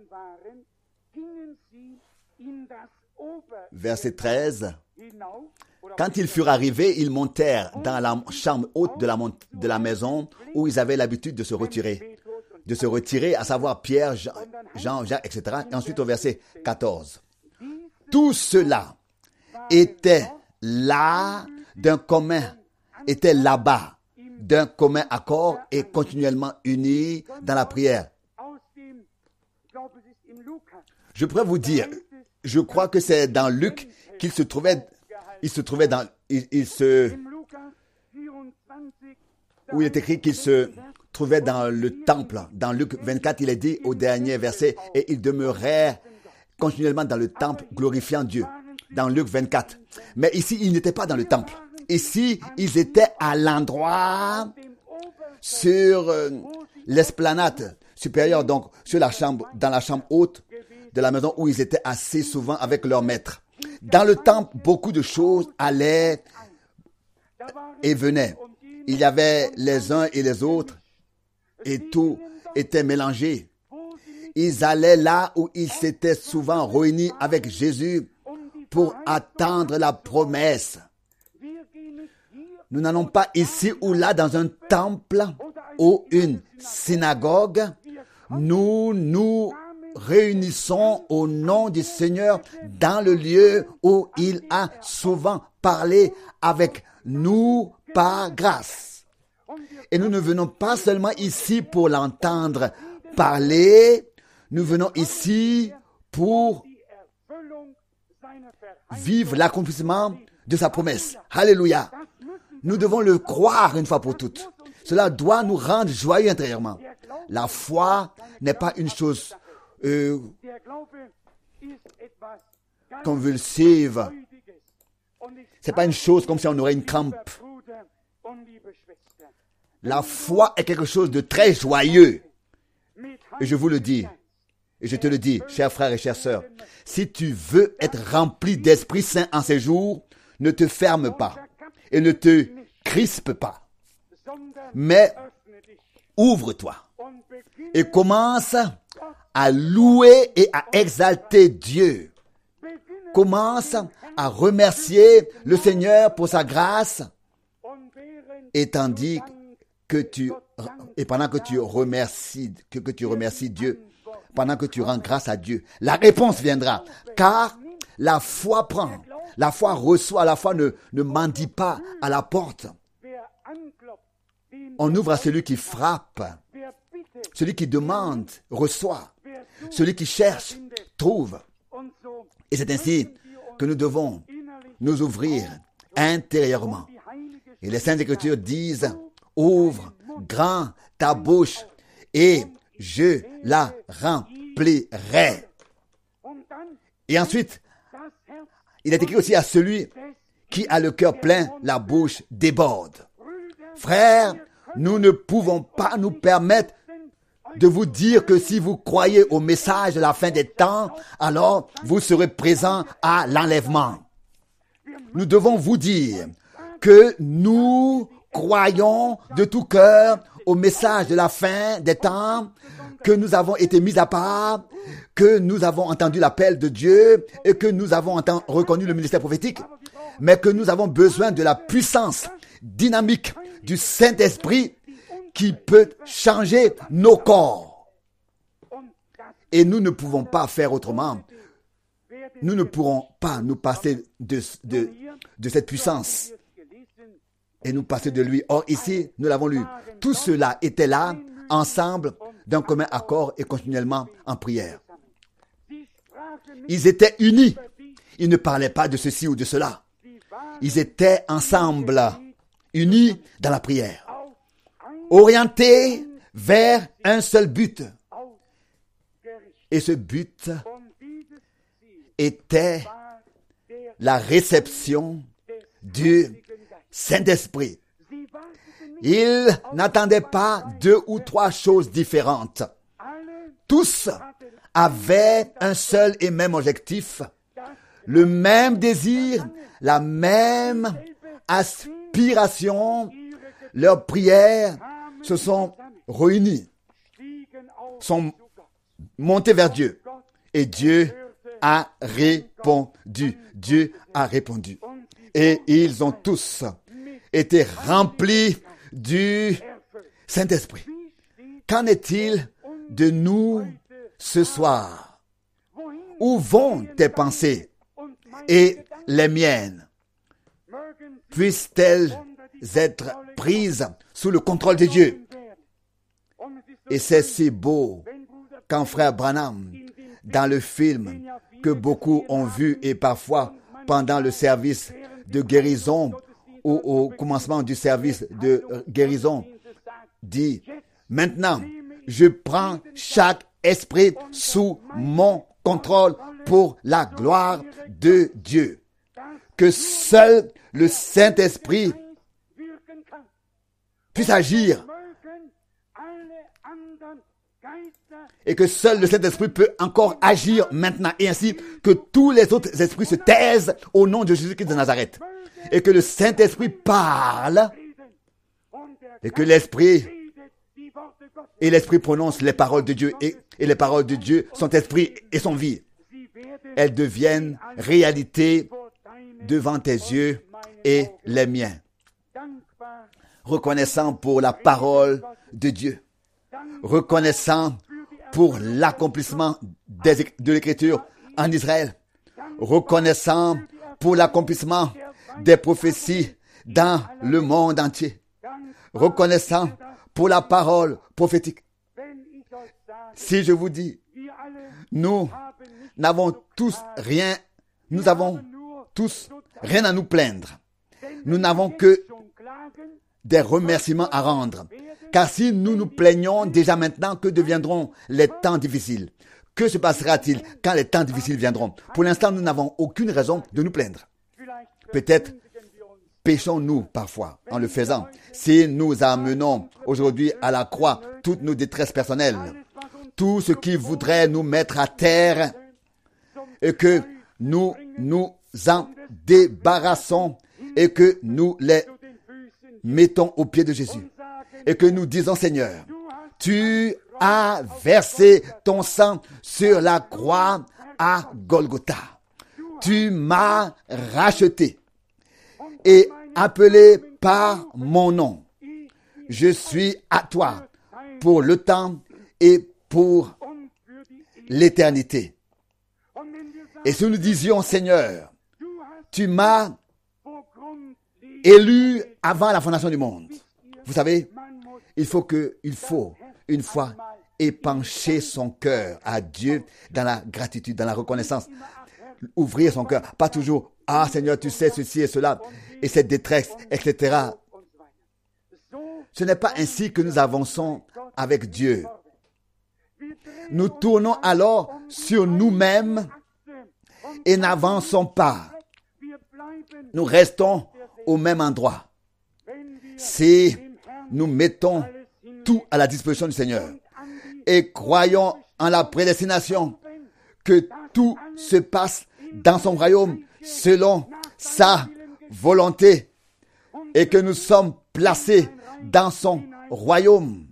Verset 13. Quand ils furent arrivés, ils montèrent dans la chambre haute de la maison où ils avaient l'habitude de se retirer. À savoir Pierre, Jean, Jacques, etc. Et ensuite au verset 14. Tout cela était là là-bas d'un commun accord et continuellement unis dans la prière. Je pourrais vous dire, je crois que c'est dans Luc qu'il se trouvait, où il est écrit qu'il se trouvait dans le temple. Dans Luc 24, il est dit au dernier verset, et ils demeurèrent continuellement dans le temple, glorifiant Dieu. Dans Luc 24. Mais ici, ils n'étaient pas dans le temple. Ici, ils étaient à l'endroit sur l'esplanade supérieure, donc sur dans la chambre haute de la maison où ils étaient assis souvent avec leur maître. Dans le temple, beaucoup de choses allaient et venaient. Il y avait les uns et les autres et tout était mélangé. Ils allaient là où ils s'étaient souvent réunis avec Jésus pour attendre la promesse. Nous n'allons pas ici ou là dans un temple ou une synagogue. Nous nous réunissons au nom du Seigneur dans le lieu où il a souvent parlé avec nous par grâce. Et nous ne venons pas seulement ici pour l'entendre parler, nous venons ici pour vivre l'accomplissement de sa promesse. Alléluia. Nous devons le croire une fois pour toutes. Cela doit nous rendre joyeux intérieurement. La foi n'est pas une chose convulsive. C'est pas une chose comme si on aurait une crampe. La foi est quelque chose de très joyeux. Et je vous le dis, et je te le dis, chers frères et chères sœurs, si tu veux être rempli d'Esprit Saint en ces jours, ne te ferme pas et ne te crispe pas, mais ouvre-toi et commence à louer et à exalter Dieu. Commence à remercier le Seigneur pour sa grâce et pendant que tu remercies Dieu, pendant que tu rends grâce à Dieu, la réponse viendra. Car la foi prend, la foi reçoit, la foi ne mendie pas à la porte. On ouvre à celui qui frappe, celui qui demande, reçoit, celui qui cherche, trouve. Et c'est ainsi que nous devons nous ouvrir intérieurement. Et les Saintes Écritures disent, ouvre grand ta bouche et je la remplirai. Et ensuite, il est écrit aussi à celui qui a le cœur plein, la bouche déborde. Frères, nous ne pouvons pas nous permettre de vous dire que si vous croyez au message de la fin des temps, alors vous serez présents à l'enlèvement. Nous devons vous dire que nous croyons de tout cœur au message de la fin des temps, que nous avons été mis à part, que nous avons entendu l'appel de Dieu et que nous avons reconnu le ministère prophétique, mais que nous avons besoin de la puissance dynamique du Saint-Esprit qui peut changer nos corps. Et nous ne pouvons pas faire autrement. Nous ne pourrons pas nous passer de cette puissance et nous passer de lui. Or, ici, nous l'avons lu. Tout cela était là, ensemble, d'un commun accord et continuellement en prière. Ils étaient unis. Ils ne parlaient pas de ceci ou de cela. Ils étaient ensemble, unis dans la prière, orientés vers un seul but. Et ce but était la réception du Saint-Esprit. Ils n'attendaient pas 2 ou 3 choses différentes. Tous avaient un seul et même objectif, le même désir, la même aspiration. Leurs prières se sont réunies, sont montées vers Dieu. Et Dieu a répondu. Dieu a répondu. Et ils ont tous été remplis du Saint-Esprit. Qu'en est-il de nous ce soir? Où vont tes pensées et les miennes? Puissent-elles être prises sous le contrôle de Dieu? Et c'est si beau quand frère Branham, dans le film que beaucoup ont vu et parfois pendant le service de guérison ou au commencement du service de guérison, dit: maintenant, je prends chaque esprit sous mon contrôle pour la gloire de Dieu. Que seul le Saint-Esprit puisse agir et que seul le Saint-Esprit peut encore agir maintenant, et ainsi que tous les autres esprits se taisent au nom de Jésus-Christ de Nazareth, et que le Saint-Esprit parle et que l'Esprit prononce les paroles de Dieu, et les paroles de Dieu sont esprit et sont vie. Elles deviennent réalité devant tes yeux et les miens. Reconnaissant pour la parole de Dieu, reconnaissant pour l'accomplissement de l'Écriture en Israël, reconnaissant pour l'accomplissement des prophéties dans le monde entier, reconnaissant pour la parole prophétique. Si je vous dis, nous n'avons tous rien, à nous plaindre. Nous n'avons que des remerciements à rendre. Car si nous nous plaignons déjà maintenant, que deviendront les temps difficiles? Que se passera-t-il quand les temps difficiles viendront? Pour l'instant, nous n'avons aucune raison de nous plaindre. Peut-être péchons-nous parfois en le faisant. Si nous amenons aujourd'hui à la croix toutes nos détresses personnelles, tout ce qui voudrait nous mettre à terre, et que nous nous en débarrassons et que nous les mettons aux pieds de Jésus et que nous disons: Seigneur, tu as versé ton sang sur la croix à Golgotha. Tu m'as racheté et appelé par mon nom. Je suis à toi pour le temps et pour l'éternité. Et si nous disions: Seigneur, tu m'as élu avant la fondation du monde. Vous savez, il faut une fois épancher son cœur à Dieu dans la gratitude, dans la reconnaissance. Ouvrir son cœur. Pas toujours: ah Seigneur, tu sais ceci et cela, et cette détresse, etc. Ce n'est pas ainsi que nous avançons avec Dieu. Nous tournons alors sur nous-mêmes et n'avançons pas. Nous restons au même endroit. Si nous mettons tout à la disposition du Seigneur et croyons en la prédestination, que tout se passe dans son royaume selon sa volonté et que nous sommes placés dans son royaume,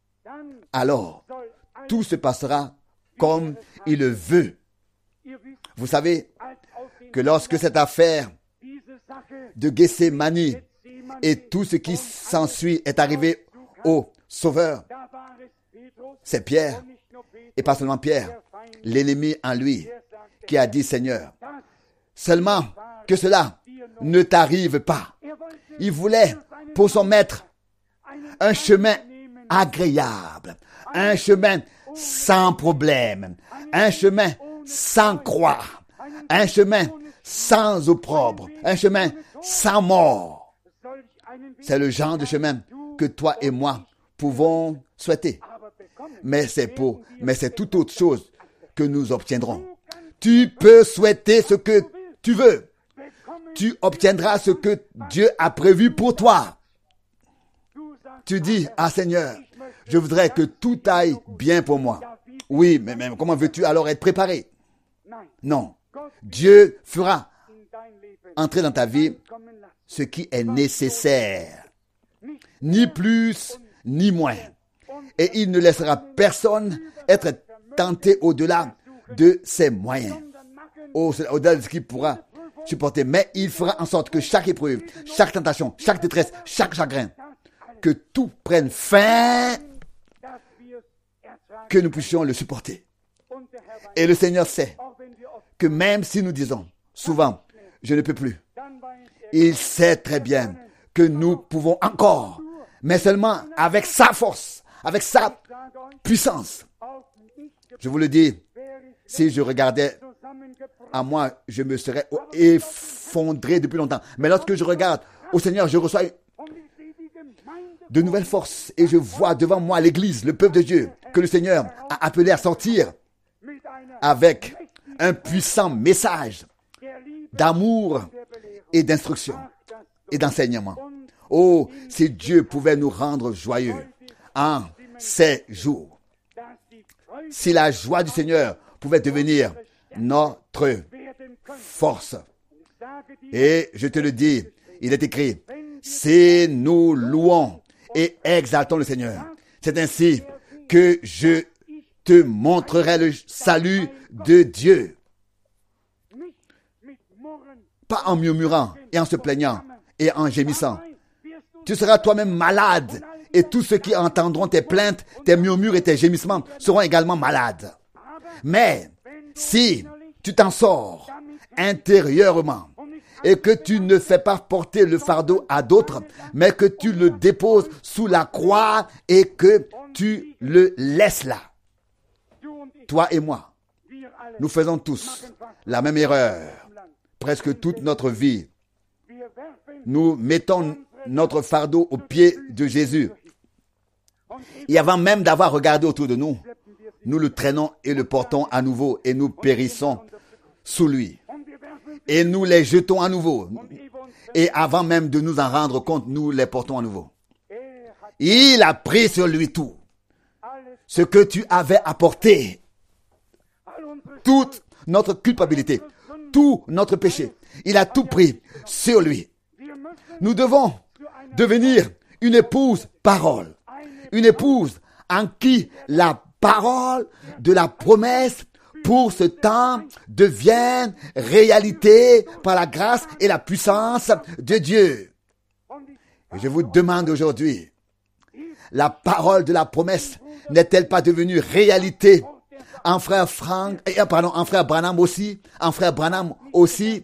alors tout se passera comme il le veut. Vous savez que lorsque cette affaire de Gethsémani et tout ce qui s'ensuit est arrivé au Sauveur, c'est Pierre, et pas seulement Pierre, l'ennemi en lui, qui a dit: Seigneur, seulement que cela ne t'arrive pas. Il voulait pour son maître un chemin agréable, un chemin sans problème, un chemin sans croix, un chemin sans opprobre, un chemin sans mort. C'est le genre de chemin que toi et moi pouvons souhaiter. Mais c'est toute autre chose que nous obtiendrons. Tu peux souhaiter ce que tu veux. Tu obtiendras ce que Dieu a prévu pour toi. Tu dis: ah Seigneur, je voudrais que tout aille bien pour moi. Oui, mais même comment veux-tu alors être préparé? Non. Dieu fera entrer dans ta vie ce qui est nécessaire. Ni plus, ni moins. Et il ne laissera personne être tenté au-delà de ses moyens, au-delà de ce qu'il pourra supporter. Mais il fera en sorte que chaque épreuve, chaque tentation, chaque détresse, chaque chagrin, que tout prenne fin, que nous puissions le supporter. Et le Seigneur sait que même si nous disons souvent: je ne peux plus, il sait très bien que nous pouvons encore, mais seulement avec sa force, avec sa puissance. Je vous le dis, si je regardais à moi, je me serais effondré depuis longtemps. Mais lorsque je regarde au Seigneur, je reçois de nouvelles forces et je vois devant moi l'Église, le peuple de Dieu, que le Seigneur a appelé à sortir avec un puissant message d'amour et d'instruction et d'enseignement. Oh, si Dieu pouvait nous rendre joyeux en ces jours. Si la joie du Seigneur pouvait devenir notre force. Et je te le dis, il est écrit: si nous louons et exaltons le Seigneur, c'est ainsi que je te montrerai le salut de Dieu. Pas en murmurant et en se plaignant et en gémissant. Tu seras toi-même malade et tous ceux qui entendront tes plaintes, tes murmures et tes gémissements seront également malades. Mais si tu t'en sors intérieurement et que tu ne fais pas porter le fardeau à d'autres, mais que tu le déposes sous la croix et que tu le laisses là. Toi et moi, nous faisons tous la même erreur. Presque toute notre vie, nous mettons notre fardeau aux pieds de Jésus. Et avant même d'avoir regardé autour de nous, nous le traînons et le portons à nouveau et nous périssons sous lui. Et nous les jetons à nouveau. Et avant même de nous en rendre compte, nous les portons à nouveau. Il a pris sur lui tout. Ce que tu avais apporté. Toute notre culpabilité. Tout notre péché. Il a tout pris sur lui. Nous devons devenir une épouse parole. Une épouse en qui la parole de la promesse pour ce temps devient réalité par la grâce et la puissance de Dieu. Et je vous demande aujourd'hui, la parole de la promesse n'est-elle pas devenue réalité en frère Branham aussi,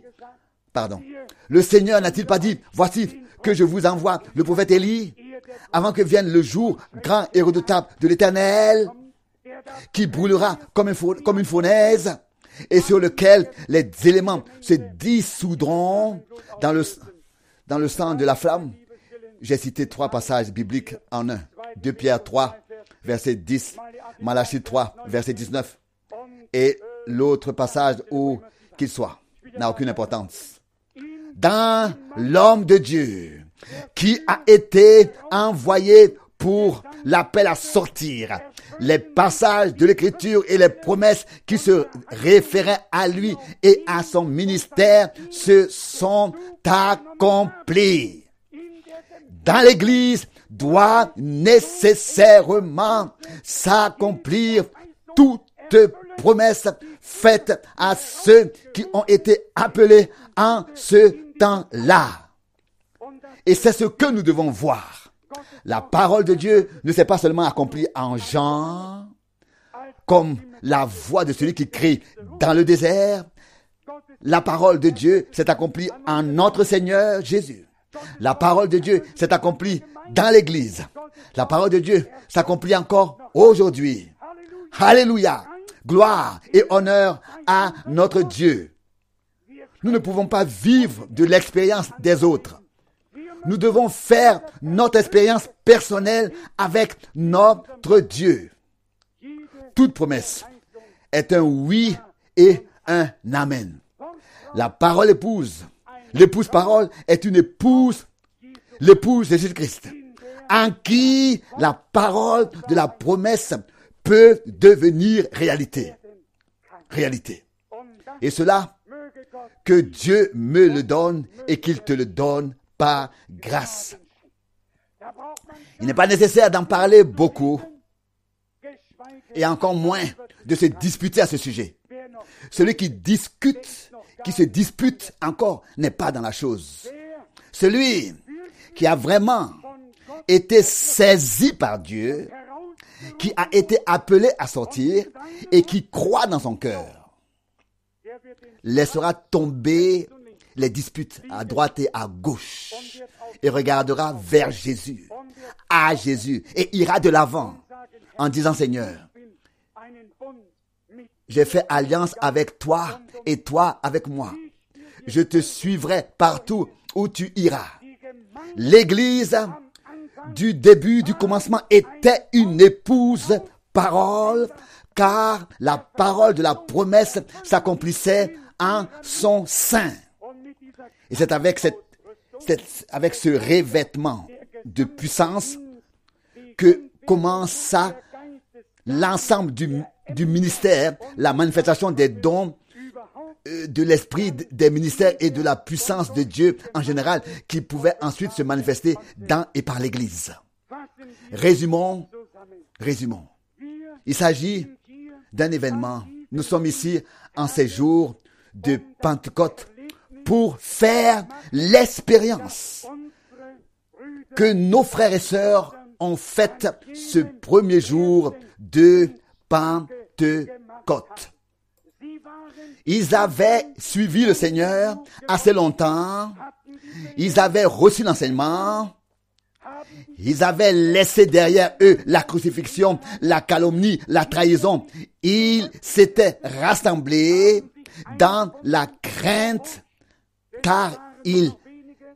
Le Seigneur n'a-t-il pas dit, voici que je vous envoie le prophète Élie avant que vienne le jour grand et redoutable de l'Éternel qui brûlera comme une fournaise et sur lequel les éléments se dissoudront dans le sang de la flamme. J'ai cité 3 passages bibliques en un. 2 Pierre 3, verset 10, Malachie 3, verset 19. Et l'autre passage où qu'il soit n'a aucune importance. Dans l'homme de Dieu qui a été envoyé pour l'appel à sortir, les passages de l'Écriture et les promesses qui se référaient à lui et à son ministère se sont accomplis. Dans l'Église doit nécessairement s'accomplir toute promesse faite à ceux qui ont été appelés en ce temps-là. Et c'est ce que nous devons voir. La parole de Dieu ne s'est pas seulement accomplie en Jean, comme la voix de celui qui crie dans le désert. La parole de Dieu s'est accomplie en notre Seigneur Jésus. La parole de Dieu s'est accomplie dans l'Église. La parole de Dieu s'accomplit encore aujourd'hui. Alléluia! Gloire et honneur à notre Dieu. Nous ne pouvons pas vivre de l'expérience des autres. Nous devons faire notre expérience personnelle avec notre Dieu. Toute promesse est un oui et un amen. La parole épouse, l'épouse parole est une épouse, l'épouse de Jésus-Christ, en qui la parole de la promesse peut devenir réalité. Réalité. Et cela, que Dieu me le donne et qu'il te le donne par grâce. Il n'est pas nécessaire d'en parler beaucoup et encore moins de se disputer à ce sujet. Celui qui se dispute encore n'est pas dans la chose. Celui qui a vraiment été saisi par Dieu, qui a été appelé à sortir et qui croit dans son cœur, laissera tomber les disputes à droite et à gauche et regardera vers Jésus, à Jésus, et ira de l'avant en disant: Seigneur, j'ai fait alliance avec toi et toi avec moi. Je te suivrai partout où tu iras. L'Église du début, du commencement, était une épouse parole, car la parole de la promesse s'accomplissait en son sein. Et c'est avec ce revêtement de puissance que commença l'ensemble du ministère, la manifestation des dons de l'esprit des ministères et de la puissance de Dieu en général, qui pouvaient ensuite se manifester dans et par l'Église. Résumons. Il s'agit d'un événement. Nous sommes ici en ces jours de Pentecôte pour faire l'expérience que nos frères et sœurs ont faite ce premier jour de Pentecôte. Ils avaient suivi le Seigneur assez longtemps. Ils avaient reçu l'enseignement. Ils avaient laissé derrière eux la crucifixion, la calomnie, la trahison. Ils s'étaient rassemblés dans la crainte, car ils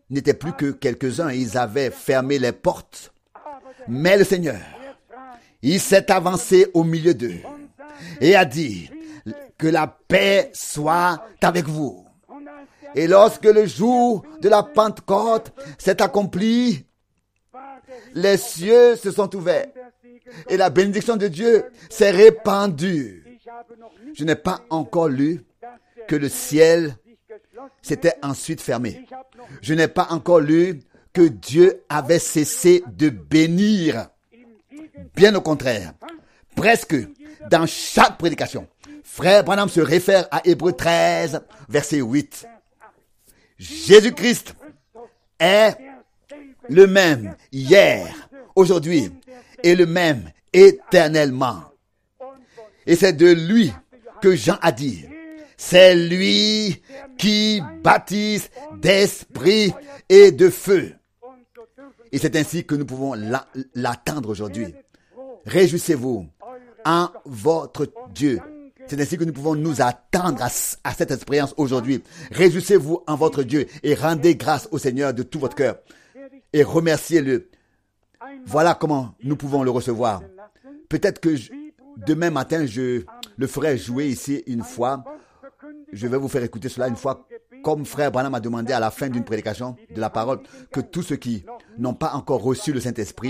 n'étaient plus que quelques-uns. Ils avaient fermé les portes. Mais le Seigneur, il s'est avancé au milieu d'eux et a dit que la paix soit avec vous. Et lorsque le jour de la Pentecôte s'est accompli, les cieux se sont ouverts et la bénédiction de Dieu s'est répandue. Je n'ai pas encore lu que le ciel s'était ensuite fermé. Je n'ai pas encore lu que Dieu avait cessé de bénir. Bien au contraire, presque dans chaque prédication, Frère Branham se réfère à Hébreux 13, verset 8. Jésus-Christ est le même hier, aujourd'hui et le même éternellement. Et c'est de lui que Jean a dit, c'est lui qui baptise d'esprit et de feu. Et c'est ainsi que nous pouvons l'attendre aujourd'hui. Réjouissez-vous en votre Dieu. C'est ainsi que nous pouvons nous attendre à cette expérience aujourd'hui. Réjouissez-vous en votre Dieu et rendez grâce au Seigneur de tout votre cœur. Et remerciez-le. Voilà comment nous pouvons le recevoir. Peut-être que demain matin, je le ferai jouer ici une fois. Je vais vous faire écouter cela une fois. Comme Frère Branham a demandé à la fin d'une prédication de la parole, que tous ceux qui n'ont pas encore reçu le Saint-Esprit,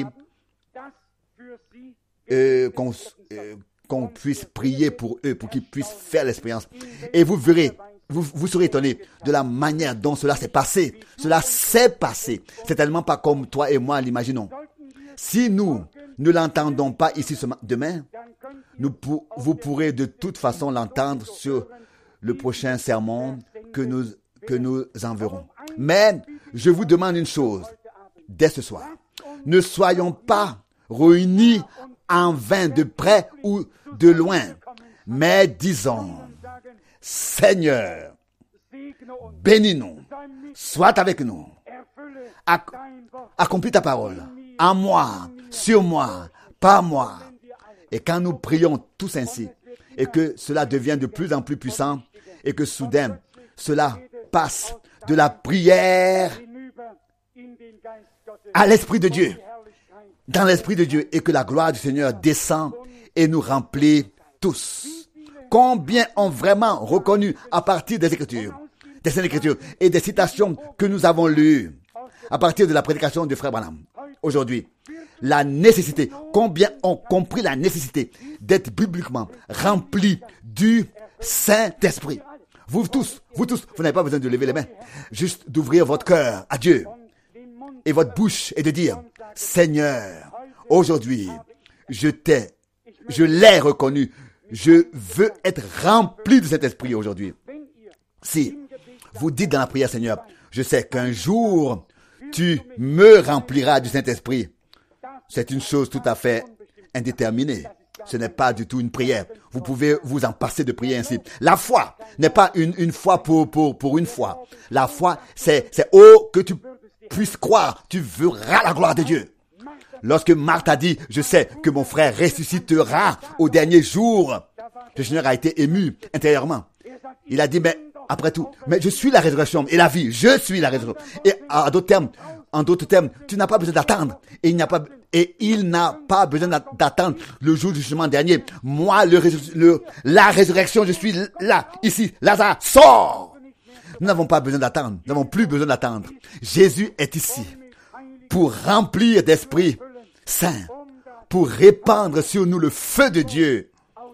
qu'on puisse prier pour eux, pour qu'ils puissent faire l'expérience. Et vous verrez, vous serez étonnés de la manière dont cela s'est passé. Cela s'est passé. C'est tellement pas comme toi et moi l'imaginons. Si nous ne l'entendons pas ici demain, vous pourrez de toute façon l'entendre sur le prochain sermon que nous enverrons. Mais je vous demande une chose, dès ce soir. Ne soyons pas réunis en vain de près ou de loin, mais disons, Seigneur, bénis-nous, sois avec nous, accomplis ta parole, en moi, sur moi, par moi. Et quand nous prions tous ainsi, et que cela devient de plus en plus puissant, et que soudain, cela passe de la prière à l'Esprit de Dieu, dans l'Esprit de Dieu, et que la gloire du Seigneur descend et nous remplit tous. Combien ont vraiment reconnu à partir des Écritures, des Saintes Écritures et des citations que nous avons lues, à partir de la prédication de Frère Branham, aujourd'hui, la nécessité, combien ont compris la nécessité d'être bibliquement remplis du Saint-Esprit. Vous tous, vous n'avez pas besoin de lever les mains, juste d'ouvrir votre cœur à Dieu et votre bouche et de dire, Seigneur, aujourd'hui, je l'ai reconnu, je veux être rempli de cet esprit aujourd'hui. Si vous dites dans la prière, Seigneur, je sais qu'un jour, tu me rempliras du Saint-Esprit. C'est une chose tout à fait indéterminée. Ce n'est pas du tout une prière. Vous pouvez vous en passer de prier ainsi. La foi n'est pas une foi pour une fois. La foi, c'est oh, que tu puisses croire, tu verras la gloire de Dieu. Lorsque Marthe a dit, je sais que mon frère ressuscitera au dernier jour, le Seigneur a été ému intérieurement. Il a dit, mais après tout, mais je suis la résurrection et la vie, je suis la résurrection. Et en d'autres termes, tu n'as pas besoin d'attendre. Et il n'a pas besoin d'attendre le jour du jugement dernier. Moi, la résurrection, je suis là, ici. Lazare, sors! Nous n'avons pas besoin d'attendre. Nous n'avons plus besoin d'attendre. Jésus est ici pour remplir d'Esprit Saint, pour répandre sur nous le feu de Dieu.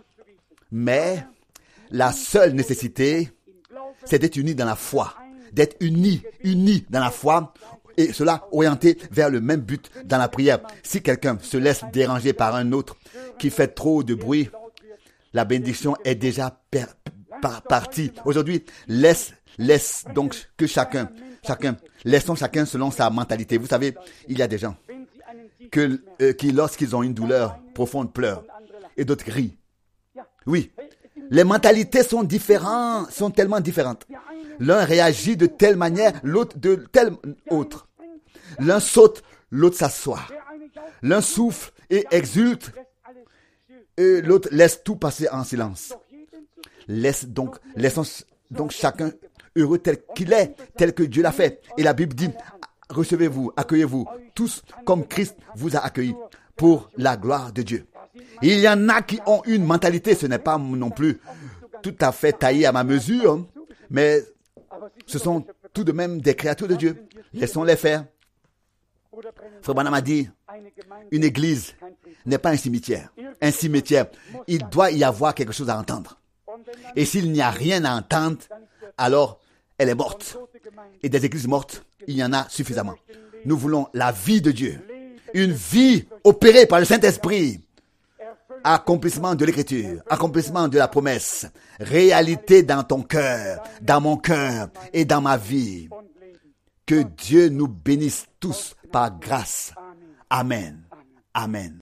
Mais la seule nécessité, c'est d'être unis dans la foi. D'être unis dans la foi. Et cela orienté vers le même but dans la prière. Si quelqu'un se laisse déranger par un autre qui fait trop de bruit, la bénédiction est déjà partie. Aujourd'hui, laisse donc que laissons chacun selon sa mentalité. Vous savez, il y a des gens qui lorsqu'ils ont une douleur profonde, pleurent et d'autres rient. Oui, les mentalités sont tellement différentes. L'un réagit de telle manière, l'autre de telle autre. L'un saute, l'autre s'assoit. L'un souffle et exulte, et l'autre laisse tout passer en silence. Laissons donc chacun heureux tel qu'il est, tel que Dieu l'a fait. Et la Bible dit, recevez-vous, accueillez-vous tous comme Christ vous a accueillis pour la gloire de Dieu. Il y en a qui ont une mentalité, ce n'est pas non plus tout à fait taillé à ma mesure, mais ce sont tout de même des créatures de Dieu. Laissons-les faire. Frère Branham a dit, une église n'est pas un cimetière. Un cimetière, il doit y avoir quelque chose à entendre. Et s'il n'y a rien à entendre, alors elle est morte. Et des églises mortes, il y en a suffisamment. Nous voulons la vie de Dieu. Une vie opérée par le Saint-Esprit. Accomplissement de l'écriture, accomplissement de la promesse, réalité dans ton cœur, dans mon cœur et dans ma vie. Que Dieu nous bénisse tous par grâce. Amen. Amen.